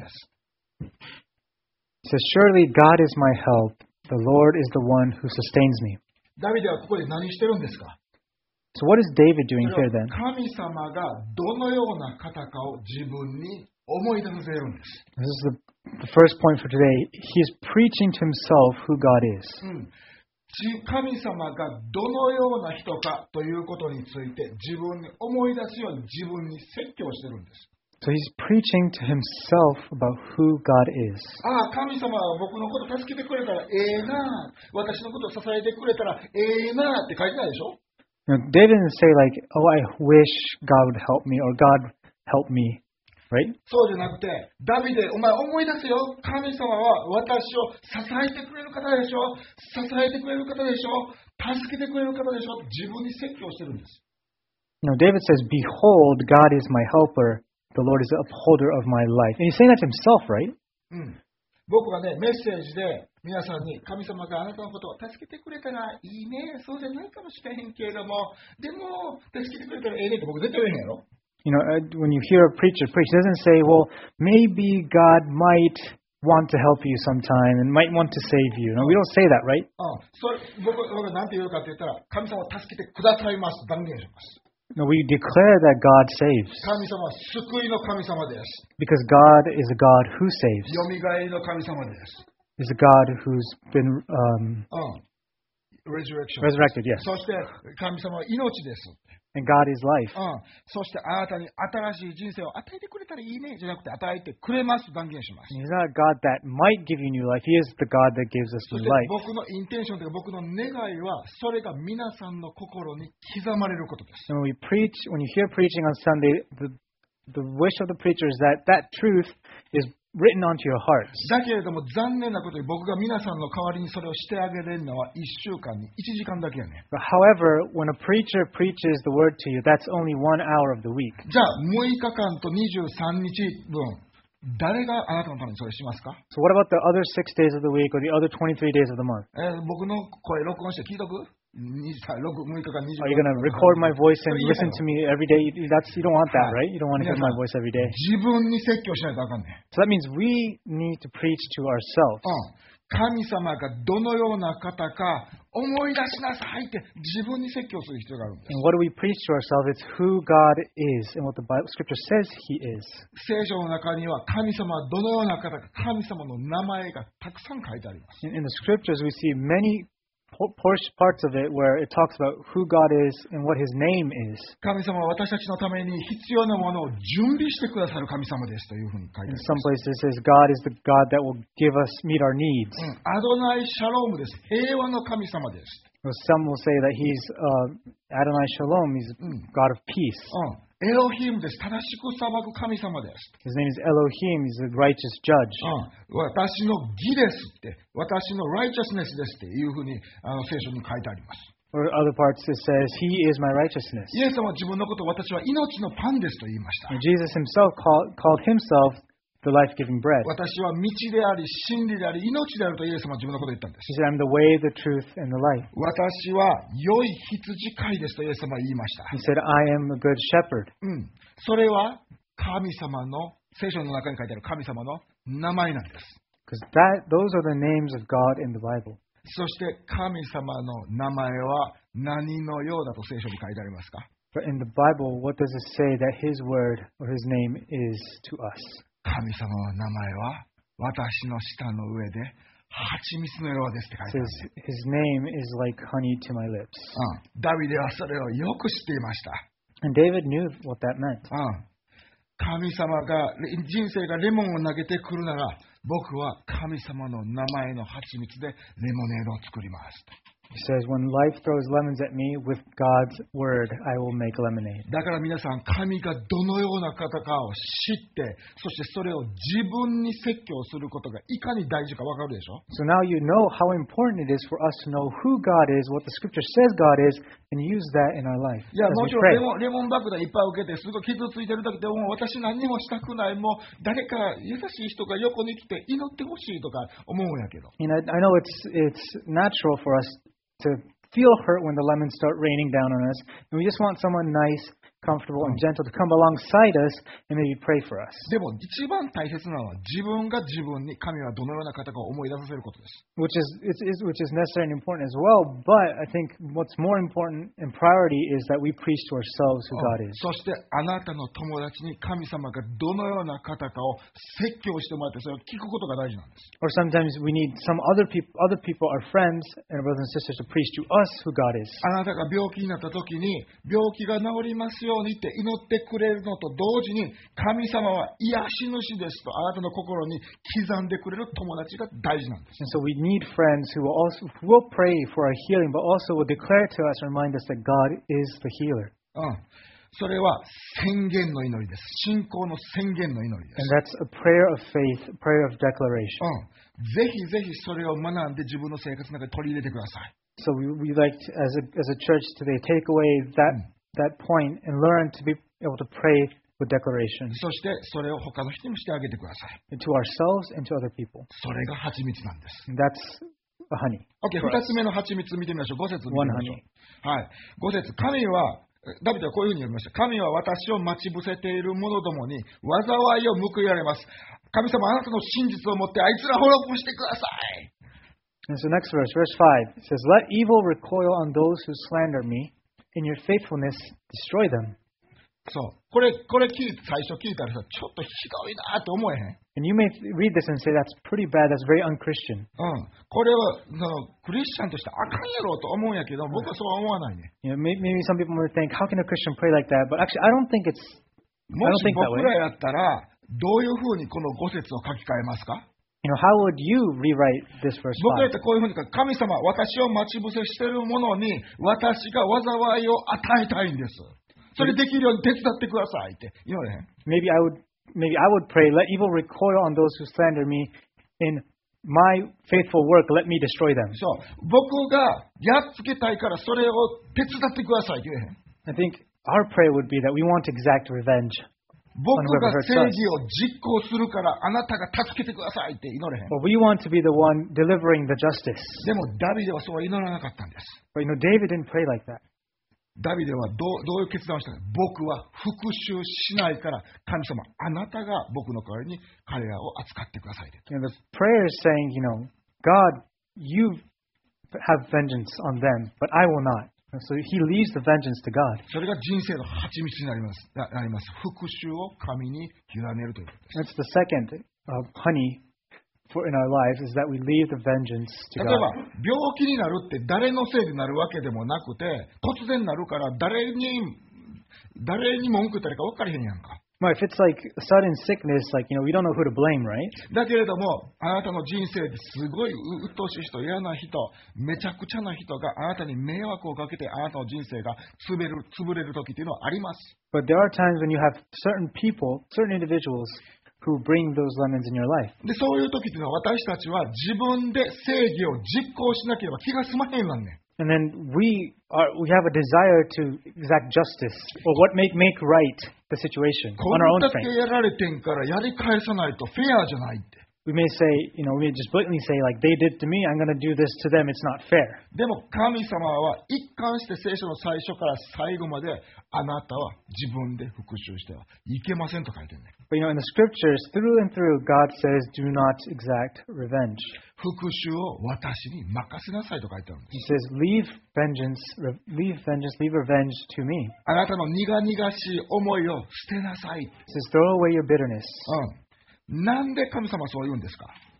It says, surely God is my help. The Lord is the one who sustains me. ダビデはここで何してるんですか。 So what is David doing それ here は then? 神様がどのような方かを自分に思い出させるんです。 This is the, the first point for today. He is preaching to himself who God is. うん神様がどのような人かということについて自分に思い出すように自分に説教してるんです。 So he's preaching to himself about who God is. ああ、神様は僕のこと助けてくれたらええな、私のことを支えてくれたらええなって書いてないでしょ。 Now, David didn't say like, oh, I wish God would help me or God help me, right? そうじゃなくて、ダビデ、お前思い出すよ。神様は私を支えてくれる方でしょ。支えてくれる方でしょ。助けてくれる方でしょ。自分に説教してるんです。 Now, David says, behold, God is my helper. The Lord is the upholder of my life. And he's saying that to himself, right? うん。僕がね、メッセージで皆さんに神様があなたのことを助けてくれたらいいね。そうじゃないかもしれへんけれども、でも、助けてくれたらええねって僕絶対言えへんやろ。 You know, uh, when you hear a preacher preach, he doesn't say, well, maybe God might want to help you sometime and might want to save you. No, we don't say that, right? うん。それ僕僕が何て言うかって言ったら、神様を助けてくださいます。断言します。 No, we declare that God saves. 神様は救いの神様です。 Because God is a God who saves. よみがえりの神様です。 Is a God who's been um, うん。Resurrection。 resurrected, yes. そして神様は命です。 And God is life. うん。そしてあなたに新しい人生を与えてくれたらいいねじゃなくて与えてくれます断言します。 He's not a God that might give you new life. He is the God that gives us そし new て life. 僕のインテンションというか僕の願いはそれが皆さんの心に刻まれることです。 And when we preach, when you hear preaching on Sunday, the, the wish of the preacher is that that truth is written onto your hearts. だけれども残念なことに僕が皆さんの代わりにそれをしてあげれるのはいっしゅうかんにいちじかんだけやね。 But however, when a preacher preaches the word to you, that's only one hour of the week. じゃあむいかかんとにじゅうさんにちぶん誰があなたのためにそれしますか。 So what about the other six days of the week or the other twenty-three days of the month? えー僕の声録音して聞いとく。むいかかんにじゅう Are you going to record my voice and listen to me every day? That's, you don't want that, right? You don't want to hear my voice every day. 自分に説教しないとあかんねん。 So that means we need to preach to ourselves. うん神様がどのような方か思い出しなさいって自分に説教する必要があるんです。 And what do we preach to ourselves? It's who God is and what the Bible, Scripture says He is. 聖書の中には神様はどのような方か神様の名前がたくさん書いてあります。 In, in the Scriptures, we see many por- parts of it where it talks about who God is and what His name is. 神様は私たちのために必要なものを準備してくださる神様ですというふうに書いてあり In ます。 some places, it says God is the God that will give us, meet our needs. うんアドナイ・シャロームです。平和の神様です。 Some will say that He's uh, Adonai Shalom. He's a God of peace. うんエロヒムです。正しく裁く神様です。 His name is Elohim. He's a righteous judge. うん私の義ですって、私のライチャスネスですっていうふうにあの聖書に書いてあります。 Or other parts, it says He is my righteousness. イエス様は自分のことを私は命のパンですと言いました。 And Jesus Himself called, called Himself the life-giving bread. 私は道であり、真理であり、命であるとイエス様は自分のことを言ったんです。 He said, I'm the way, the truth, and the life. 私は良い羊飼いですとイエス様は言いました。 He said, I am a good shepherd. うん。それは神様の、聖書の中に書いてある神様の名前なんです。 Because that, those are the names of God in the Bible. そして神様の名前は何のようだと聖書に書いてありますか。 But in the Bible, what does it say that His word or His name is to us? 神様の名前は私の舌の上で蜂蜜のようですって書い It てある says, His name is like honey to my lips. うん、ダビデはそれをよく知っていました。 And David knew what that meant. うん、神様が人生がレモンを投げてくるなら、僕は神様の名前の蜂蜜でレモネードを作ります。 He says, when life throws lemons at me, with God's word, I will make lemonade. だから皆さん、神がどのような方かを知って、そしてそれを自分に説教することがいかに大事かわかるでしょ？ So now you know how important it is for us to know who God is, what the Scripture says God is, and use that in our life いや、 as も we ちろんレ pray. モン、レモン爆弾いっぱい受けて、すごい傷ついてる時でも、私何にもしたくない、もう誰か優しい人が横に来て祈ってほしいとか思うんやけど。 You know, I know it's it's natural for us to feel hurt when the lemons start raining down on us, and we just want someone nice, comfortable, and gentle to come alongside us and maybe pray for us. でも一番大切なのは自分が自分に神はどのような方かを思い出させることです。 Which is, it's, it's, which is necessary and important as well, but I think what's more important and priority is that we preach to ourselves who God is. そしてあなたの友達に神様がどのような方かを説教してもらってそれを聞くことが大事なんです。 Or sometimes we need some other people, other people, our friends and our brothers and sisters, to preach to us who God is. あなたが病気になった時に病気が治りますようにって祈ってくれるのと同時に神様は癒し主ですとあなたの心に刻んでくれる友達が大事なんです。 And so we need friends who will also who will pray for our healing, but also will declare to us, remind us that God is the healer. うん、それは宣言の祈りです。信仰の宣言の祈りです。 And that's a prayer of faith, a prayer of declaration. うん、ぜひぜひそれを学んで自分の生活の中に取り入れてください。 So we we like to, as a as a church today take away that that point and learn to be able to pray with declaration そしてそれを他の人にもしてあげてください。 to ourselves and to other people. それが蜂蜜なんです。 And that's a honey. OK、 for 二 us. つ目の蜂蜜見てみましょう。五節見て One みましょ honey. う。はい。五節、神は、ダビデはこういうふうに読みました。神は私を待ち伏せている者どもに災いを報いられます。神様、あなたの真実をもってあいつら滅ぼしてください。 And so next verse, verse five, it says, "Let evil recoil on those who slander me. In your faithfulness, destroy them." そう。これ、これ聞いて、最初聞いたらさ、ちょっとひどいなって思えへん。 And you may read this and say, that's pretty bad, that's very unchristian. うん。これは、その、クリスチャンとしてあかんやろうと思うんやけど、僕はそうは思わないね。 You know, may- maybe some people might think, how can a Christian pray like that? But actually, I don't think it's, も I し don't think that 僕 way. らやったら、どういうふうにこの五節を書き換えますか？ You know, how would you rewrite this verse 僕らっ five? てこういうふうに書く。神様、私を待ち伏せしている者に、私が災いを与えたいんです。それできるように手伝ってくださいって言われへん。 Maybe I would, maybe I would pray, let evil recoil on those who slander me. In my faithful work, let me destroy them. そう。僕がやっつけたいから、それを手伝ってくださいって言えへん。 I think our prayer would be that we want to exact revenge. 僕が正義を実行するから、あなたが助けてくださいって祈れへん。 But we want to be the one delivering the justice. でも、ダビデはそうは祈らなかったんです。 But you know, David didn't pray like that. ダビデはどうどういう決断をしたか。僕は復讐しないから、神様、あなたが僕の代わりに彼らを扱ってください。 You know, the prayer is saying, you know, God, you have vengeance on them, but I will not. And so he leaves the vengeance to God. それが人生の蜂蜜になります。ななります。復讐を神に委ねるということです。 That's the second uh, honey for in our lives is that we leave the vengeance to 例えば God. 病気になるって誰のせいでなるわけでもなくて、突然なるから誰に誰に文句言ったらいいか分からへんやんか。 Well, if it's like a sudden sickness, like, you know, we don't know who to blame, right? だけれども、あなたの人生ですごい鬱陶しい人、嫌な人、めちゃくちゃな人があなたに迷惑をかけて、あなたの人生が潰れる、潰れる時っていうのはあります。 But there are times when you have certain people, certain individuals who bring those lemons in your life. で、そういう時っていうのは私たちは自分で正義を実行しなければ気が済まへんなんねん。 And then we are we have a desire to exact justice or what make make right the situation こ on our ん own だけ strength. やられてんからやり返さないとフェアじゃないって。 We may say, you know, we may just blatantly say, like, they did to me, I'm going to do this to them. It's not fair. でも神様は一貫して聖書の最初から最後まであなたは自分で復讐してはいけませんと書いてるね。 But, you know, in the scriptures, through and through, God says, do not exact revenge. 復讐を私に任せなさいと書いてあるんで He す。 says, leave vengeance, re- leave vengeance, leave revenge to me. あなたの苦々しい思いを捨てなさい。 He says, throw away your bitterness. うん。なんで神様はそう言うんですか？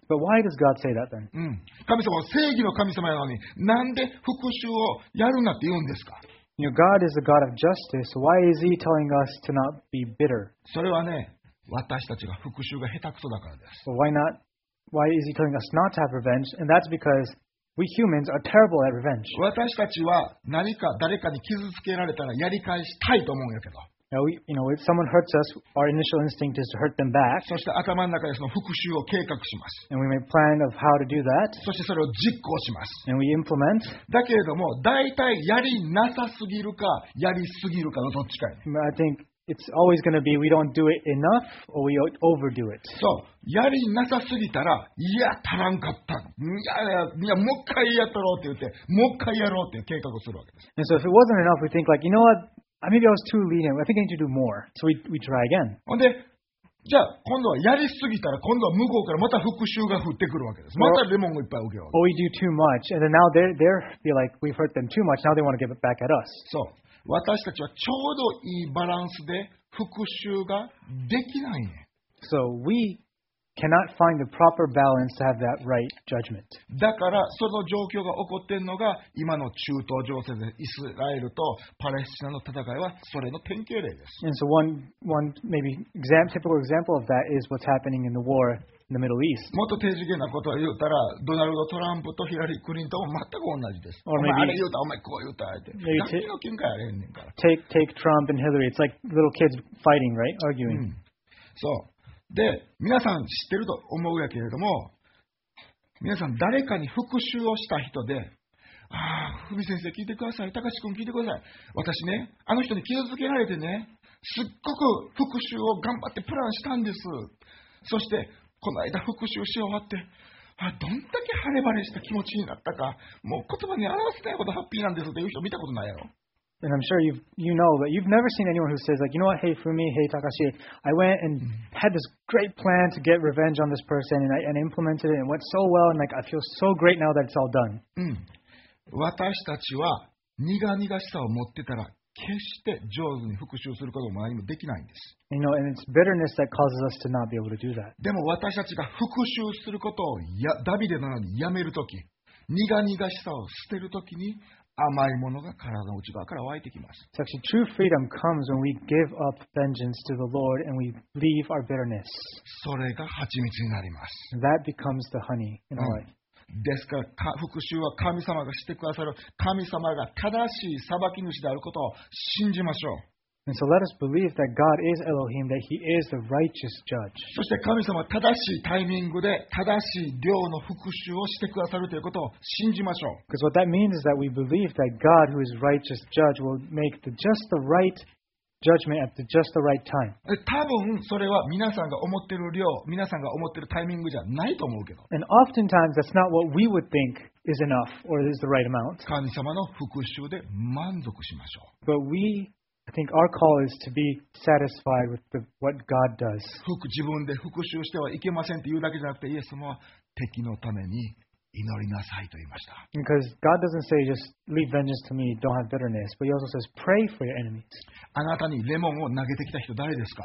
But why does God say that then? うん。神様は正義の神様なのに、なんで復讐をやるなって言うんですか？ You know, God is a God of justice. So why is He telling us to not be bitter? それはね、私たちが復讐が下手くそだからです。 Well, why not? Why is He telling us not to have revenge? And that's because we humans are terrible at revenge. 私たちは何か誰かに傷つけられたらやり返したいと思うんやけど、 Now, we, you know, if someone hurts us, our initial instinct is to hurt them back, そして頭の中でその復讐を計画します。 and we make a plan of how to do that, そしてそれを実行します。 and we implement. だけれども、大体やりなさすぎるか、やりすぎるかのどっちかやね。 I think it's always going to be we don't do it enough or we overdo it. そう、やりなさすぎたら、いや、足らんかった。いやいや、いやもう一回やったろうって言って、もう一回やろうっていう計画をするわけです。 And so if it wasn't enough, we think like, you know what? Maybe I was too lenient. I think I need to do more. So we we try again. ほんで、じゃあ、今度はやりすぎたら、今度は向こうからまた復讐が降ってくるわけです。またレモンをいっぱい受けよう。 Or we do too much, and then now they're they're feel like we've hurt them too much. Now they want to give it back at us. そう。私たちはちょうどいいバランスで復讐ができないね。 So we cannot find the proper balance to have that right judgment. だから、その状況が起こっているのが、今の中東情勢でイスラエルとパレスチナの戦いは、それの典型例です。 And so one one maybe exam, typical example of that is what's happening in the war in the Middle East. もっと低次元なことを言うたら、ドナルド・トランプとヒラリー・クリントンも全く同じです。お Or 前 maybe- あれ言うた、お前こう言うたって。 Maybe ガキの喧嘩やれへんねんから。 Take take Trump and Hillary. It's like little kids fighting, right? う Arguing. ん、そう。で、皆さん知ってると思うやけれども、皆さん誰かに復讐をした人で、ああ、ふみ先生聞いてください、たかし君聞いてください。私ね、あの人に傷つけられてね、すっごく復讐を頑張ってプランしたんです。そして、この間復讐し終わって、あどんだけ晴れ晴れした気持ちになったか、もう言葉に表せないほどハッピーなんですっていう人見たことないやろ。 And I'm sure you you know that you've never seen anyone who says like, you know what, hey Fumi, hey Takashi, I went and had this great plan to get revenge on this person, and I and implemented it, and it went so well, and like I feel so great now that it's all done. うん、私たちは苦々しさを持ってたら決して上手に復讐することも何もできないんです。 You know, and it's bitterness that causes us to not be able to do that. でも私たちが復讐することをやダビデのようにやめるとき、苦々しさを捨てるときに甘いものが体の内側から湧いてきます。 So actually, true freedom comes when we give up vengeance to the Lord and we leave our bitterness. それが蜂蜜になります。 That becomes the honey in our life. ですからか復讐は神様がしてくださる神様が正しい裁き主であることを信じましょう。 And so let us believe that God is Elohim, that He is the righteous judge. そして神様は正しいタイミングで正しい量の復讐をしてくださるということを信じましょう。 Because what that means is that we believe that God, who is righteous judge, will make the, just the right judgment at the, just the right time. え多分それは皆さんが思ってる量、皆さんが思ってるタイミングじゃないと思うけど、 And oftentimes that's not what we would think is enough or is the right amount. 神様の復讐で満足しましょう。 But we, I think our call is to be satisfied with the, what God does. 復自分で復讐してはいけませんって言うだけじゃなくて、イエス様は敵のために祈りなさいと言いました。 Because God doesn't say just leave vengeance to me, don't have bitterness, but He also says pray for your enemies. あなたにレモンを投げてきた人誰ですか？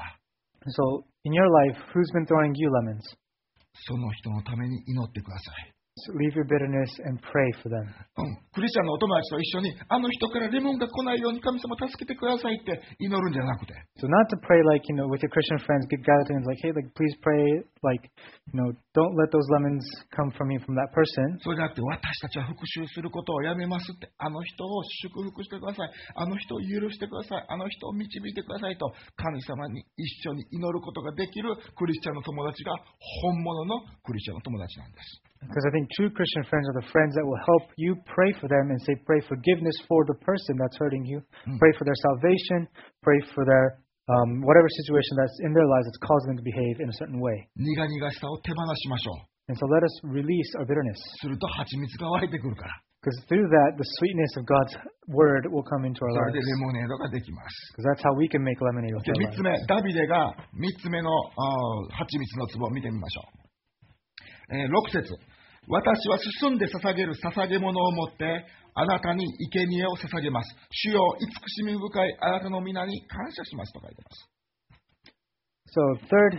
So in your life, who's been throwing you lemons? その人のために祈ってください。 So leave your bitterness and pray for them. うん、クリスチャンのお友達と一緒にあの人からレモンが来ないように神様助けてくださいって祈るんじゃなくて、 So not to pray like, you know, with your Christian friends, get gathered and like, hey, like, please pray, like, you know, don't let those lemons come from me, from that person. そうじゃなくて、私たちは復讐することをやめますって、あの人を祝福してください、あの人を許してください、あの人を導いてくださいと神様に一緒に祈ることができるクリスチャンの友達が本物のクリスチャンの友達なんです。 Because I think true Christian friends are the friends that will help you pray for them and say, pray forgiveness for the person that's hurting you, Mm. pray for their salvation, pray for their, um, whatever situation that's in their lives that's causing them to behave in a certain way. 苦々しさを手放しましょう。 And so let us release our bitterness. すると蜂蜜が湧いてくるから。 Because through that, the sweetness of God's word will come into our それで lives. レモネードができます。 Because that's how we can make lemonade with で our 三つ lives. 目、ダビデが三つ目のあー蜂蜜の壺を見てみましょう。えー、六節。私は進んで捧げる捧げ物を持ってあなたに生贄を捧げます。主よ、慈しみ深いあなたの皆に感謝しますと書いてます。 So third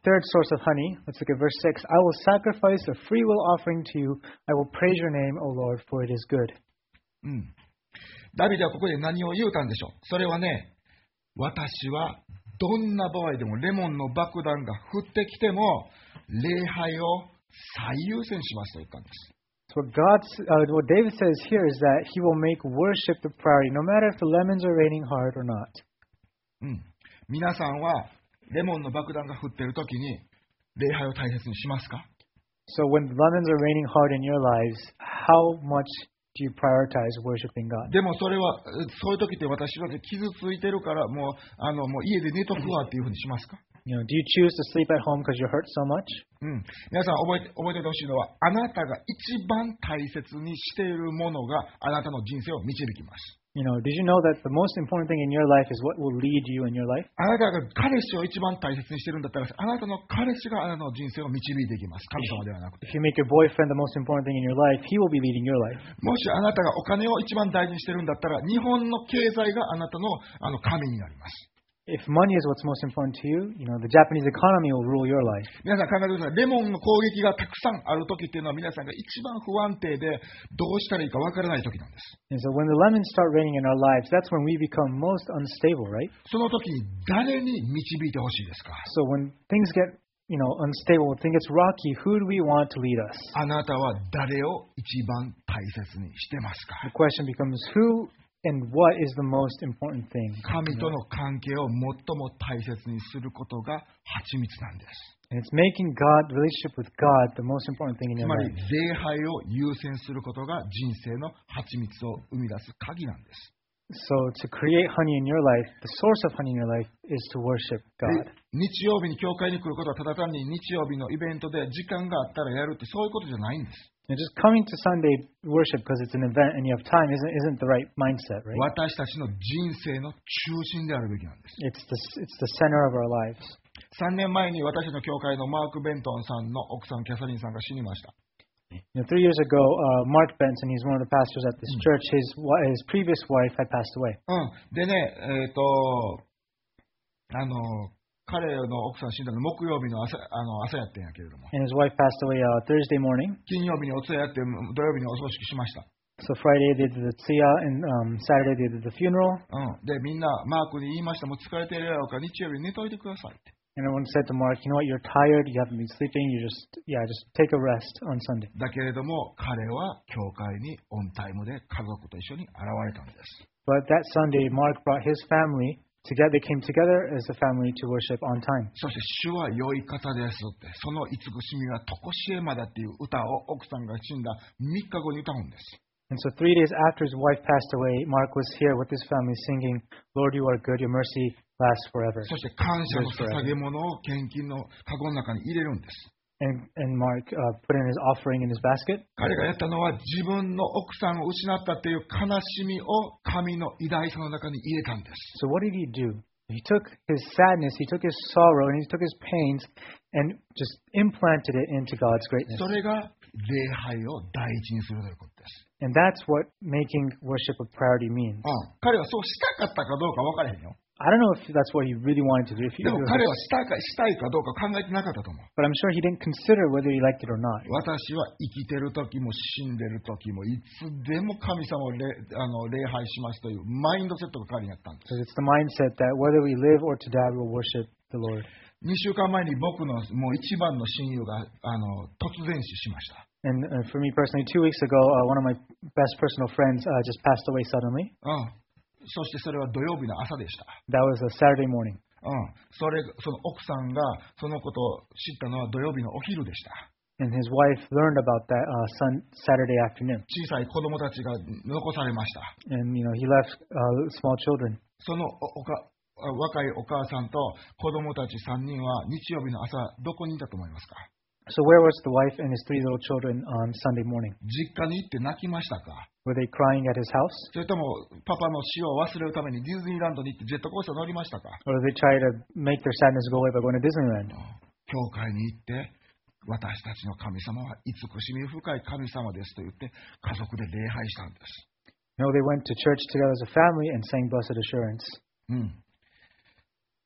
third source of honey, let's look at verse six. I will sacrifice a freewill offering to you. I will praise your name, O Lord, for it is good. うん。ダビデはここで何を言うたんでしょう。それはね、私はどんな場合でもレモンの爆弾が降ってきても礼拝を最優先しますと言ったんです。 So what God, uh, what David says here is that he will make worship the priority, no matter if the lemons are raining hard or not. うん。皆さんはレモンの爆弾が降っているときに礼拝を大切にしますか？ So when the lemons are raining hard in your lives, how much do you prioritize worshiping God? でもそれはそういうときって私は傷ついてるからもうあのもう家で寝とくわっていうふうにしますか？ You know, do you choose to sleep at home because you're hurt so much? うん。皆さん覚えて覚えておいてほしいのは、あなたが一番大切にしているものがあなたの人生を導きます。 You know, did you know that the most important thing in your life is what will lead you in your life? あなたが彼氏を一番大切にしてるんだったら、あなたの彼氏があなたの人生を導いていきます。神様ではなくて。 If you make your boyfriend the most important thing in your life, he will be leading your life. もしあなたがお金を一番大事にしてるんだったら、日本の経済があなたのあの神になります。 If money is what's most important to you, you know, the Japanese economy will rule your life. 皆さん考えてください。レモンの攻撃がたくさんある時っていうのは皆さんが一番不安定でどうしたらいいかわからない時なんです。 And so when the lemons start raining in our lives, that's when we become most unstable, right? その時に誰に導いてほしいですか？ So when things get, you know, unstable, when things get rocky, who do we want to lead us? あなたは誰を一番大切にしてますか？ The question becomes who and what is the most important thing? 神との関係を最も大切にすることが蜂蜜なんです。 And it's making God, relationship with God, the most important thing in つ your まり life. 礼拝を優先することが人生の蜂蜜を生み出す鍵なんです。 So to create honey in your life, the source of honey in your life is to worship God. 日曜日に教会に来ることはただ単に日曜日のイベントで時間があったらやるってそういうことじゃないんです。 And just coming to Sunday worship because it's an event and you have time isn't isn't the right mindset, right? 私たちの人生の中心であるべきなんです。 It's the it's the center of our lives. さんねんまえに私の教会のマーク・ベントンさんの奥さんキャサリンさんが死にました。 You know, three years ago, uh, Mark Benson, he's one of the pastors at this church. His wi- his previous wife had passed away. うん。でね、えっ、と、あの、彼の奥さん死んだの木曜日の朝、あの朝やってんやけれども。 And his wife passed away uh, Thursday morning. 金曜日にお通夜やって、土曜日にお葬式しました。 So Friday they did the tzia and um, Saturday they did the funeral. うん。で、みんなマークに言いました。もう疲れてるやろうから日曜日に寝といてくださいって。 And everyone said to Mark, you know what, you're tired, you haven't been sleeping, you just, yeah, just take a rest on Sunday. だけれども、彼は教会にオンタイムで家族と一緒に現れたんです。 But that Sunday, Mark brought his family together. They came together as a family to worship on time. そして主は良い方ですって、その慈しみはとこしえまだっていう歌を奥さんが死んだみっかごに歌うんです。 And so three days after his wife passed away, Mark was here with his family singing, Lord, you are good, your mercy lasts forever. そして感謝の捧げ物を献金のカゴの中に入れるんです。 And, and Mark uh, put in his offering in his basket. 彼がやったのは自分の奥さんを失ったっていう悲しみを神の偉大さの中に入れたんです。 So what did he do? He took his sadness, he took his sorrow, and he took his pains and just implanted it into God's greatness. それが礼拝を第一にするということです。 And that's what making worship a priority means. うん、彼はそうしたかったかどうか分からへんよ。 I don't know if that's what he really wanted to do. If he, でも彼はしたかしたいかどうか考えてなかったと思う。 but I'm sure he didn't consider whether he liked it or not. 私は生きてる時も死んでる時もいつでも神様を礼あの礼拝しますというマインドセットが彼にあったんです。 Because it's the mindset that whether we live or to die, we'll worship the Lord. にしゅうかんまえに僕のもう一番の親友があの突然死しました。 And uh, for me personally, two weeks ago, uh, one of my best personal friends uh, just passed away suddenly. うん。そしてそれは土曜日の朝でした。 That was a Saturday morning. うん。それその奥さんがそのことを知ったのは土曜日のお昼でした。 And his wife learned about that uh, sun, Saturday afternoon. 小さい子供たちが残されました。 And, you know, he left uh, small children. そのおおか若いお母さんと子供たちさんにんは日曜日の朝どこにいたと思いますか？ So where was the wife and his three little children on Sunday morning? 実家に行って泣きましたか？ Were they crying at his house? それともパパの死を忘れるためにディズニーランドに行ってジェットコースター乗りましたか？ Or did they try to make their sadness go away by going to Disneyland? 教会に行って私たちの神様は慈しみ深い神様ですと言って家族で礼拝したんです。 No, they went to church together as a family and sang Blessed Assurance. うん。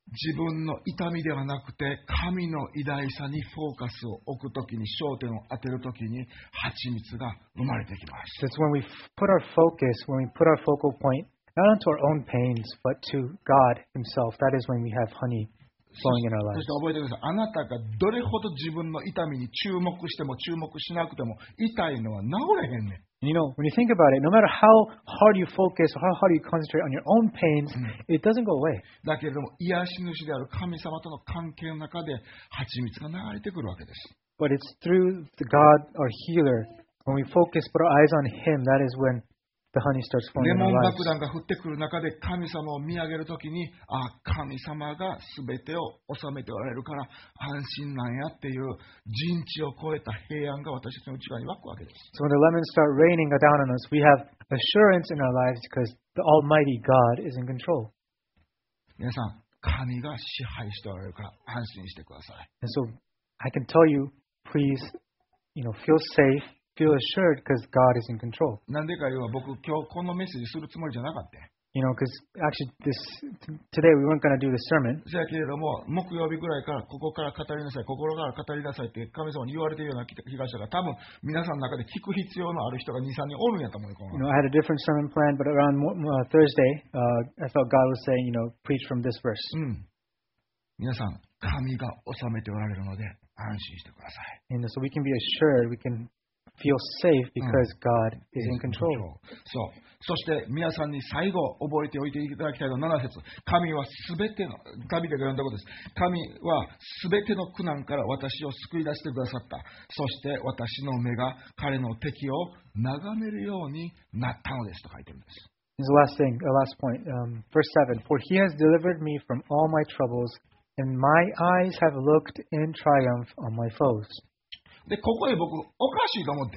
自分の痛みではなくて、神の偉大さにフォーカスを置くときに、焦点を当てるときに、蜂蜜が生まれてきます。 So it's when we put our focus, when we put our focal point, not onto our own pains, but to God Himself, that is when we have honey flowing in our そ lives. して覚えてください。あなたがどれほど自分の痛みに注目しても注目しなくても、痛いのは治れへんねん。 You know, when you think about it, no matter how hard you focus or how hard you concentrate on your own pains, it doesn't go away. だけれども、癒し主である神様との関係の中で、蜂蜜が流れてくるわけです。 But it's through the God, our healer, when we focus, put our eyes on Him, that is when the honey starts flowing レ in モ our ン lives. 爆弾が降ってくる中で神様を見上げるときに、あ、神様が全てを治めておられるから安心なんやっていう人知を超えた平安が私たちの内側に湧くわけです。 So when the lemons start raining down on us, we have assurance in our lives because the Almighty God is in control. 皆さん、神が支配しておられるから安心してください。 And so I can tell you, please, you know, feel safe, feel assured because God is in control. なんでか言えば僕今日このメッセージするつもりじゃなかった。 You know, because actually this today we weren't going to do the sermon. そやけれども、木曜日ぐらいからここから語りなさい、心から語りなさいって神様に言われているような気がしたが、多分皆さんの中で聞く必要のある人がに、さんにんおるんやと思うよ。 You know, I had a different sermon plan, but around uh, Thursday, uh, I felt God was saying, you know, preach from this verse. うん。皆さん、神が治めておられるので安心してください。 And so we can be assured, we can feel safe because God is in control. そう。そして皆さんに最後覚えておいていただきたいのはなな節。神はすべての、ダビデが読んだことです。神はすべての苦難から私を救い出してくださった。そして私の目が彼の敵を眺めるようになったのですと書いてるんです。 This is the last thing, the last point. Um, verse seven. For He has delivered me from all my troubles, and my eyes have looked in triumph on my foes. で、ここで僕、おかしいと思って。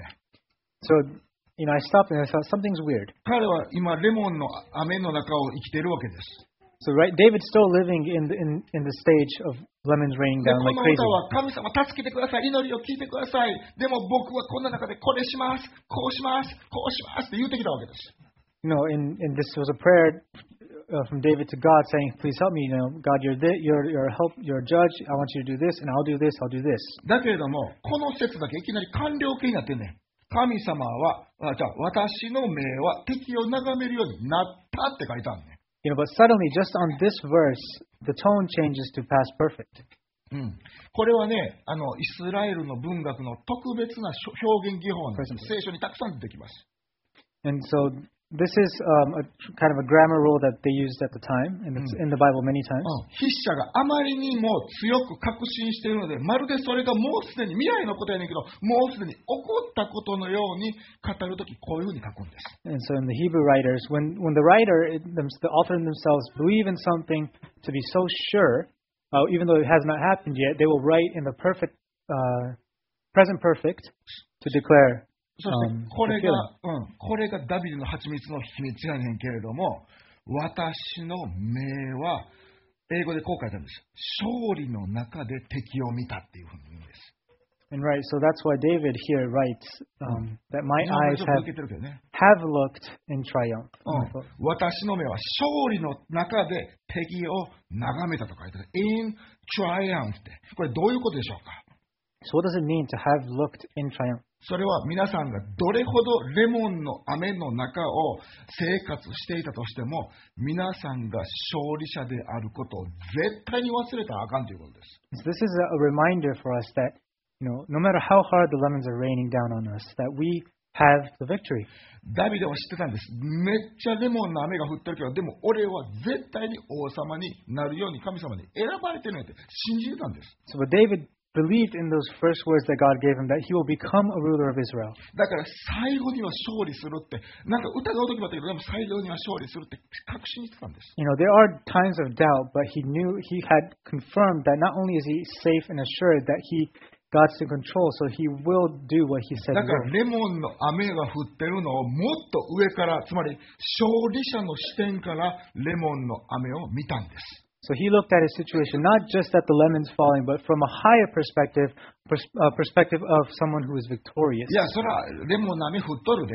So, you know, I stopped and I thought something's weird. 彼は今、レモンの雨の中を生きているわけです。 So, right, David's still living in the, in, in the stage of lemons raining で、 down こ like の crazy. 歌は神様助けてください、祈りを聞いてください。でも僕はこんな中でこれします、こうします、こうしますって言ってきたわけです。 You know, and, and this was a prayer uh, from David to God saying, please help me. You know, God, you're, the, you're, you're, help, you're a judge. I want you to do this, and I'll do this, I'll do this. だけれども、この説だけいきなり完了形になってんねん。神様は、あ、じゃあ私の目は敵を眺めるようになったって書いてあるねん。 You know, but suddenly, just on this verse, the tone changes to past perfect. うん、これはね、あのイスラエルの文学の特別な表現技法なんです。聖書にたくさん出てきます。 And so this is um, a kind of a grammar rule that they used at the time, and it's in the Bible many times. うん、筆者があまりにも強く確信しているので、まるでそれがもうすでに未来のことやねんけど、もうすでに起こったことのように語るとき、こういうふうに書くんです。 And so in the Hebrew writers, when, when the writer, the author themselves, believe in something to be so sure, uh, even though it has not happened yet, they will write in the perfect, uh, present perfect to declare. そしてこれが、うん、これがダビデの蜂蜜の秘密やねんけれども、私の目は、英語でこう書いてあるんです。勝利の中で敵を見たっていうふうに言うんです。 And right, so that's why David here writes um, that my eyes have, 受けてるけどね。 have looked in triumph. うん、私の目は勝利の中で敵を眺めたと書いてある。in triumph って。これどういうことでしょうか？ So what does it mean to have looked in triumph? それは皆さんがどれほどレモンの雨の中を生活していたとしても、皆さんが勝利者であることを絶対に忘れたらあかんということです。 So this is a reminder for us that, you know, no matter how hard the lemons are raining down on us, that we have the victory. ダビデは知ってたんです。めっちゃレモンの雨が降ってるけど、でも俺は絶対に王様になるように神様に選ばれてるんやって信じてたんです。 So but David believed in those first words that God gave him, that he will become a ruler of Israel. だから最後には勝利するって、なんか疑う時もあったけど、でも最後には勝利するって確信してたんです。 You know, there are times of doubt, but he knew, he had confirmed that not only is he safe and assured that he God's in control, so he will do what he said だ he から will. レモンの雨が降ってるのをもっと上から、つまり勝利者の視点からレモンの雨を見たんです。 So he looked at his situation, not just at the lemons falling, but from a higher perspective, pers- uh, perspective of someone who is victorious. いや、そらレモンの雨降っとるで。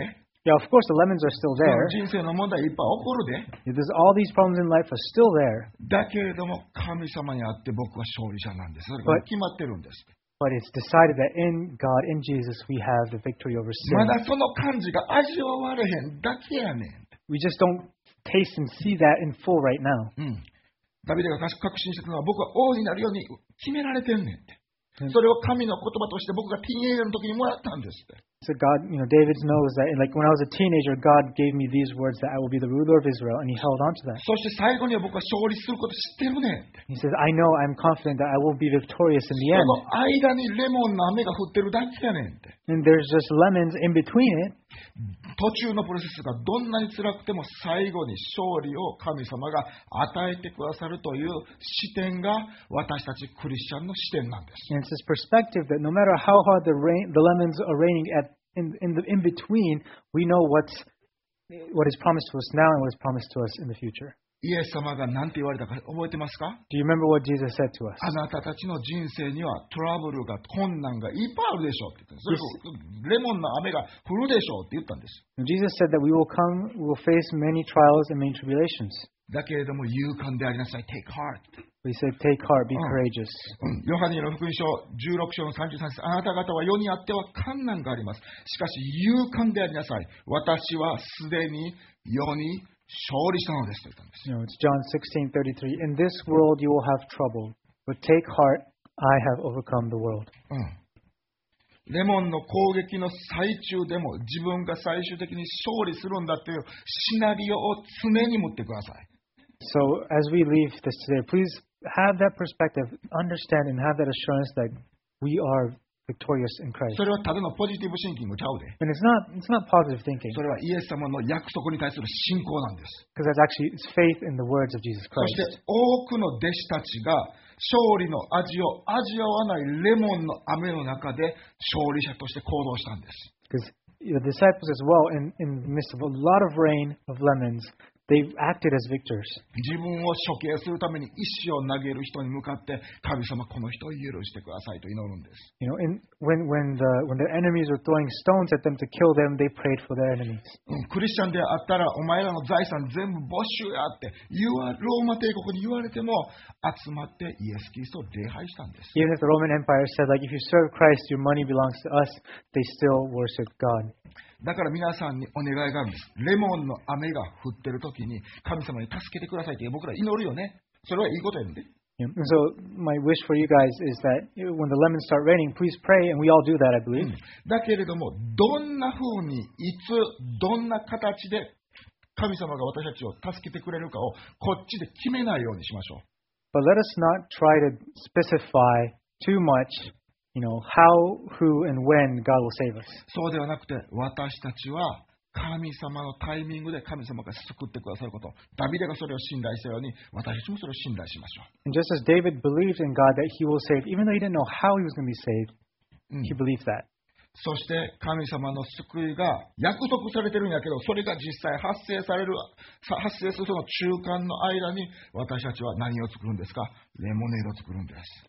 Yeah, of course, the lemons are still その there. 人生の問題いっぱい起こるで。 There's all these problems in life are still there. だけれども、神様にあって僕は勝利者なんです。それが決まってるんです。 But it's decided that in God, in Jesus, we have the victory over ま sin. だその感じが味わわれへんだけやねん。 We just don't taste and see that in full right now. うん。ダビデが確信してたのは、僕は王になるように決められてんねんって。それを神の言葉として僕がティーンエイジャーの時にもらったんですって。 So God, you know, David knows that, like when I was a teenager, God gave me these words that I will be the ruler of Israel, and he held on to that. そして最後には僕は勝利すること知ってるねんって。 He says, I know, I'm confident that I will be victorious in the そ end. の間にレモンの雨が降ってるだけやねんって。 And there's just lemons in between it. 途中のプロセスがどんなに辛くても最後に勝利を神様が与えてくださるという視点が私たちクリスチャンの視点なんです。 And it's this perspective that no matter how hard the rain, the lemons are raining at in in the in between, we know what's what is promised to us now and what is promised to us in the future. イエス様が何て言われたか覚えてますか？ Do you remember what Jesus said to us? あなたたちの人生にはトラブルが困難がいっぱいあるでしょうって言ったんです。それレモンの雨が降るでしょうって言ったんです。 Jesus said that we will come, we will face many trials and many tribulations. だけれども勇敢でありなさい。Take heart. He said, take heart, be Oh. courageous. うんヨハネの福音書じゅうろく章のさんじゅうさん節、あなた方は世にあっては困難があります。しかし勇敢でありなさい。私はすでに世に勝利したのですと言ったんです。 You know, it's John sixteen thirty-three. In this world you will have trouble, but take heart, I have overcome the world. うんレモンの攻撃の最中でも自分が最終的に勝利するんだというシナリオを常に持ってください。 So as we leave this today, please have that perspective, understand and have that assurance that we are victorious in Christ. それはただのポジティブシンキングちゃうで。 And it's not it's not positive thinking, それはイエス様の約束に対する信仰なんです。 because that's actually it's faith in the words of Jesus そし Christ. て多くの弟子たちが勝利の味を味わわないレモンの雨の中で勝利者として行動したんです。 Because the disciples as well, in, in the midst of a lot of rain of lemons, they acted as victors. 自分を処刑するために石を投げる人に向かって神様この人を許してくださいと祈るんです。 You know, in, when when the when their enemies were throwing stones at them to kill them, they prayed for their enemies. うん、クリスチャンであったらお前らの財産全部没収やって言わローマ帝国に言われても集まってイエス・キリストを礼拝したんです。 Even if the Roman Empire said, like, if you serve Christ, your money belongs to us, they still worship God. だから皆さんにお願いがあるんです。レモンの雨が降ってる時に神様に助けてくださいって僕ら祈るよね。それはいいことやんで。 Yeah. And so my wish for you guys is that when the lemons start raining, please pray, and we all do that, I う believe. んだけれどもどんな風にいつどんな形で神様が私たちを助けてくれるかをこっちで決めないようにしましょう。 But let us not try to specify too much, you know, how, who, and when God will save us. そうではなくて私たちは神様のタイミングで神様が救ってくださること、ダビデがそれを信頼したように私たちもそれを信頼しましょ And just as David believed in God that he will save, even though he didn't know how he was going to be saved, う。うん he believed that. そして神様の救いが約束されてるんやけど、それが実際発生される、さ発生するその中間の間に私たちは何を作るんですか？レモネードを作るんです。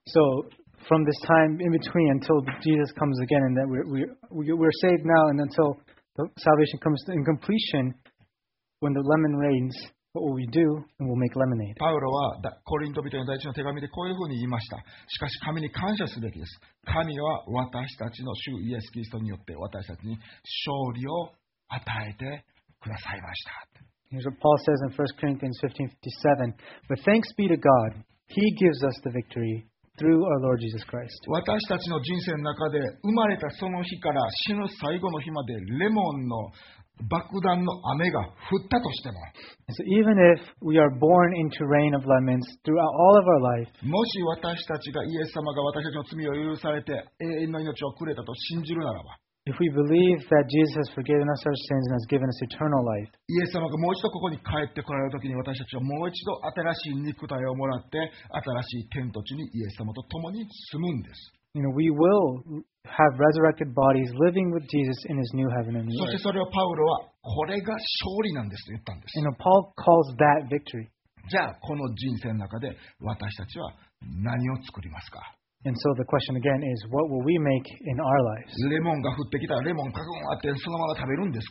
So from this time in between until Jesus comes again, and that we're, we're, we're saved now, and until the salvation comes in completion, when the lemon rains, what will we do? And we'll make lemonade. パウロはだコリント人への第一の手紙でこういうふうに言いました。しかし神に感謝すべきです。神は私たちの主イエス・キリストによって私たちに勝利を与えてくださいました。 Here's what Paul says in First Corinthians fifteen fifty-seven. But thanks be to God, He gives us the victory through our Lord Jesus Christ. 私たちの人生の中で生まれたその日から死ぬ最後の日までレモンの爆弾の雨が降ったとしても、 So even if we are born into rain of lemons throughout all of our life, もし私たちがイエス様が私たちの罪を許されて永遠の命をくれたと信じるならば、 if we believe that Jesus has forgiven us our sins and has given us eternal life, イエス様がもう一度ここに帰ってこられるときに私たちはもう一度新しい肉体をもらって新しい天と地にイエス様と共に住むんです。 you know, we will have resurrected bodies living with Jesus in His new heaven and new そして earth. それをパウロはこれが勝利なんですと言ったんです。 You know, Paul calls that victory. じゃあこの人生の中で私たちは何を作りますか？ And so the question again is, what will we make in our lives? レモンが降ってきたらレモンカクンあってそのまま食べるんですか？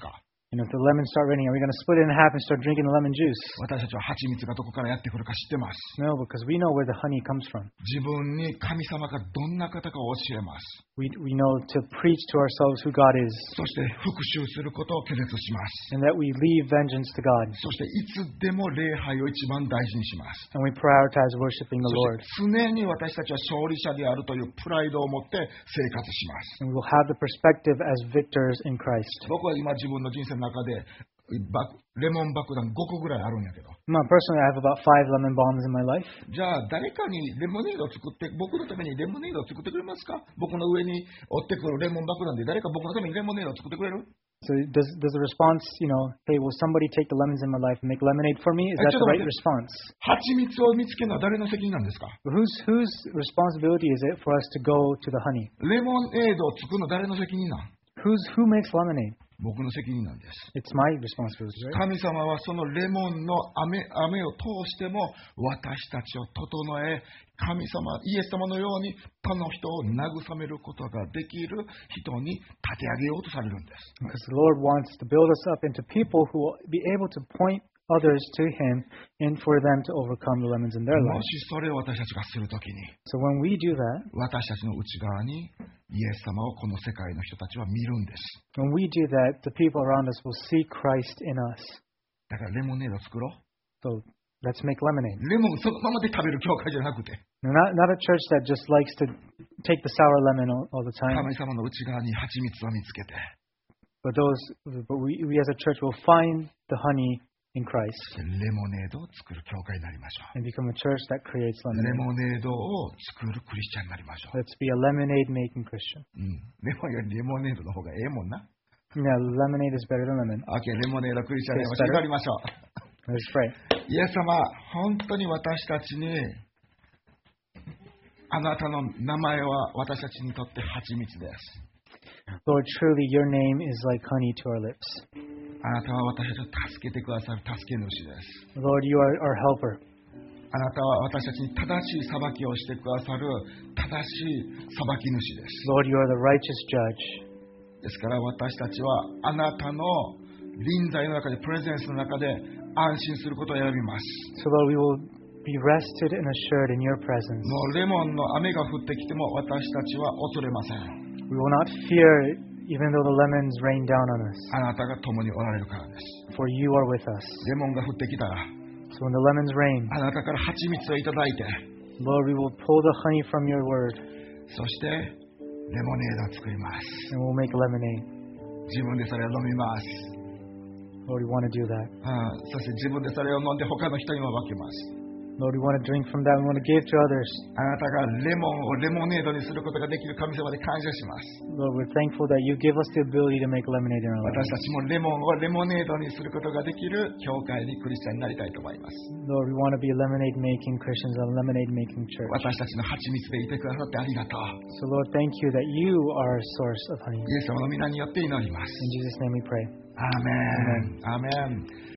You know, if the lemons start raining, are we going to split it in half and start drinking the lemon juice? 私たちは蜂蜜がどこからやってくるか知ってます。 No, because we know where the honey comes from. 自分に神様がどんな方かを教えます。 We, we know to preach to ourselves who God is, そして復讐することを拒絶します。 and that we leave vengeance to God, そしていつでも礼拝を一番大事にします。 and we prioritize worshiping the そ Lord. して常に私たちは勝利者であるというプライドを持って生活します。 And we will have the perspective as victors in Christ. 僕は今自分の人生の中でバレモン爆弾ごこぐらいあるんやけど。 Now, personally, I have about five lemon bombs in my life. じゃあ誰かにレモネードを作って、僕のためにレモネードを作ってくれますか？僕の上に追ってくるレモン爆弾で誰か僕のためにレモネードを作ってくれる？ So does does the response, you know, hey, will somebody take the lemons in my life and make lemonade for me? Is that the right response? 蜂蜜を見つけるのは誰の責任なんですか？ Whose whose responsibility is it for us to go to the honey? レモネードを作るのは誰の責任なん？ Who's who makes lemonade? 僕の責任なんです。 It's my responsibility, right? 神様はそのレモンの雨、雨を通しても私たちを整え、神様、イエス様のように他の人を慰めることができる人に立て上げようとされるんです。 Because the Lord wants to build us up into people who will be able to point others to Him and for them to overcome the lemons in their も life. しそれを私たちがするときに、 So when we do that, 私たちの内側にイエス様をこの世界の人たちは見るんです。 when we do that, the people around us will see Christ in us. だからレモネード作ろう。 So let's make lemonade. レモンそのままで食べる教会じゃなくて、 Now, Not, not a church that just likes to take the sour lemon all, all the time, 神様の内側に蜂蜜を見つけて、 but those, but we, we as a church will find the honey in Christ レモネードを作る教会になりましょ and become a church that creates う。レ lemonade. モネードを作るクリスチャンになりましょう。 Let's be a lemonade making Christian. うん、レモンよりレモネードの方がええもんな。 Yeah, lemonade is better than lemon. OK、レモネードクリスチャンになりましょう。祈りましょ Let's pray. う。イエス様、本当に私たちに、あなたの名前は私たちにとって蜂蜜です。 Lord, truly your name is like honey to our lips. あなたは私たちを助けてくださる助け主です。 Lord, you are our helper. あなたは私たちに正しい裁きをしてくださる正しい裁き主です。 Lord, you are the righteous judge. ですから私たちはあなたの臨在の中で、プレゼンスの中で安心することを選びます。 So Lord, we will be rested and assured in your presence. もうレモンの雨が降ってきても私たちは恐れません。 We will not fear even though the lemons rain down on us. あなたが共におられるからです。 For you are with us. レモンが降ってきたら So when the lemons rain, あなたから蜂蜜をいただいて、 Lord, we will pull the honey from your word そしてレモネードを作ります。 and we'll make lemonade. 自分でそれを飲みます。 Lord, we want to do that. ああ、そして自分でそれを飲んで他の人にも分けます。 Lord, we want to drink from that. We want to give to others. あなたがレモンをレモネードにすることができる神様で感謝します。 Lord, we're thankful that you give us the ability to make lemonade in our 私 lives. たちもレモンをレモネードにすることができる教会にクリスチャンになりたいと思います。 Lord, we want to be lemonade making Christians, a lemonade making church. 私たちの蜂蜜でいてくださってありがとう。 So Lord, thank you that you are a source of honey. イエス様の皆によって祈ります。 In Jesus' name we pray. アーメン。アーメン。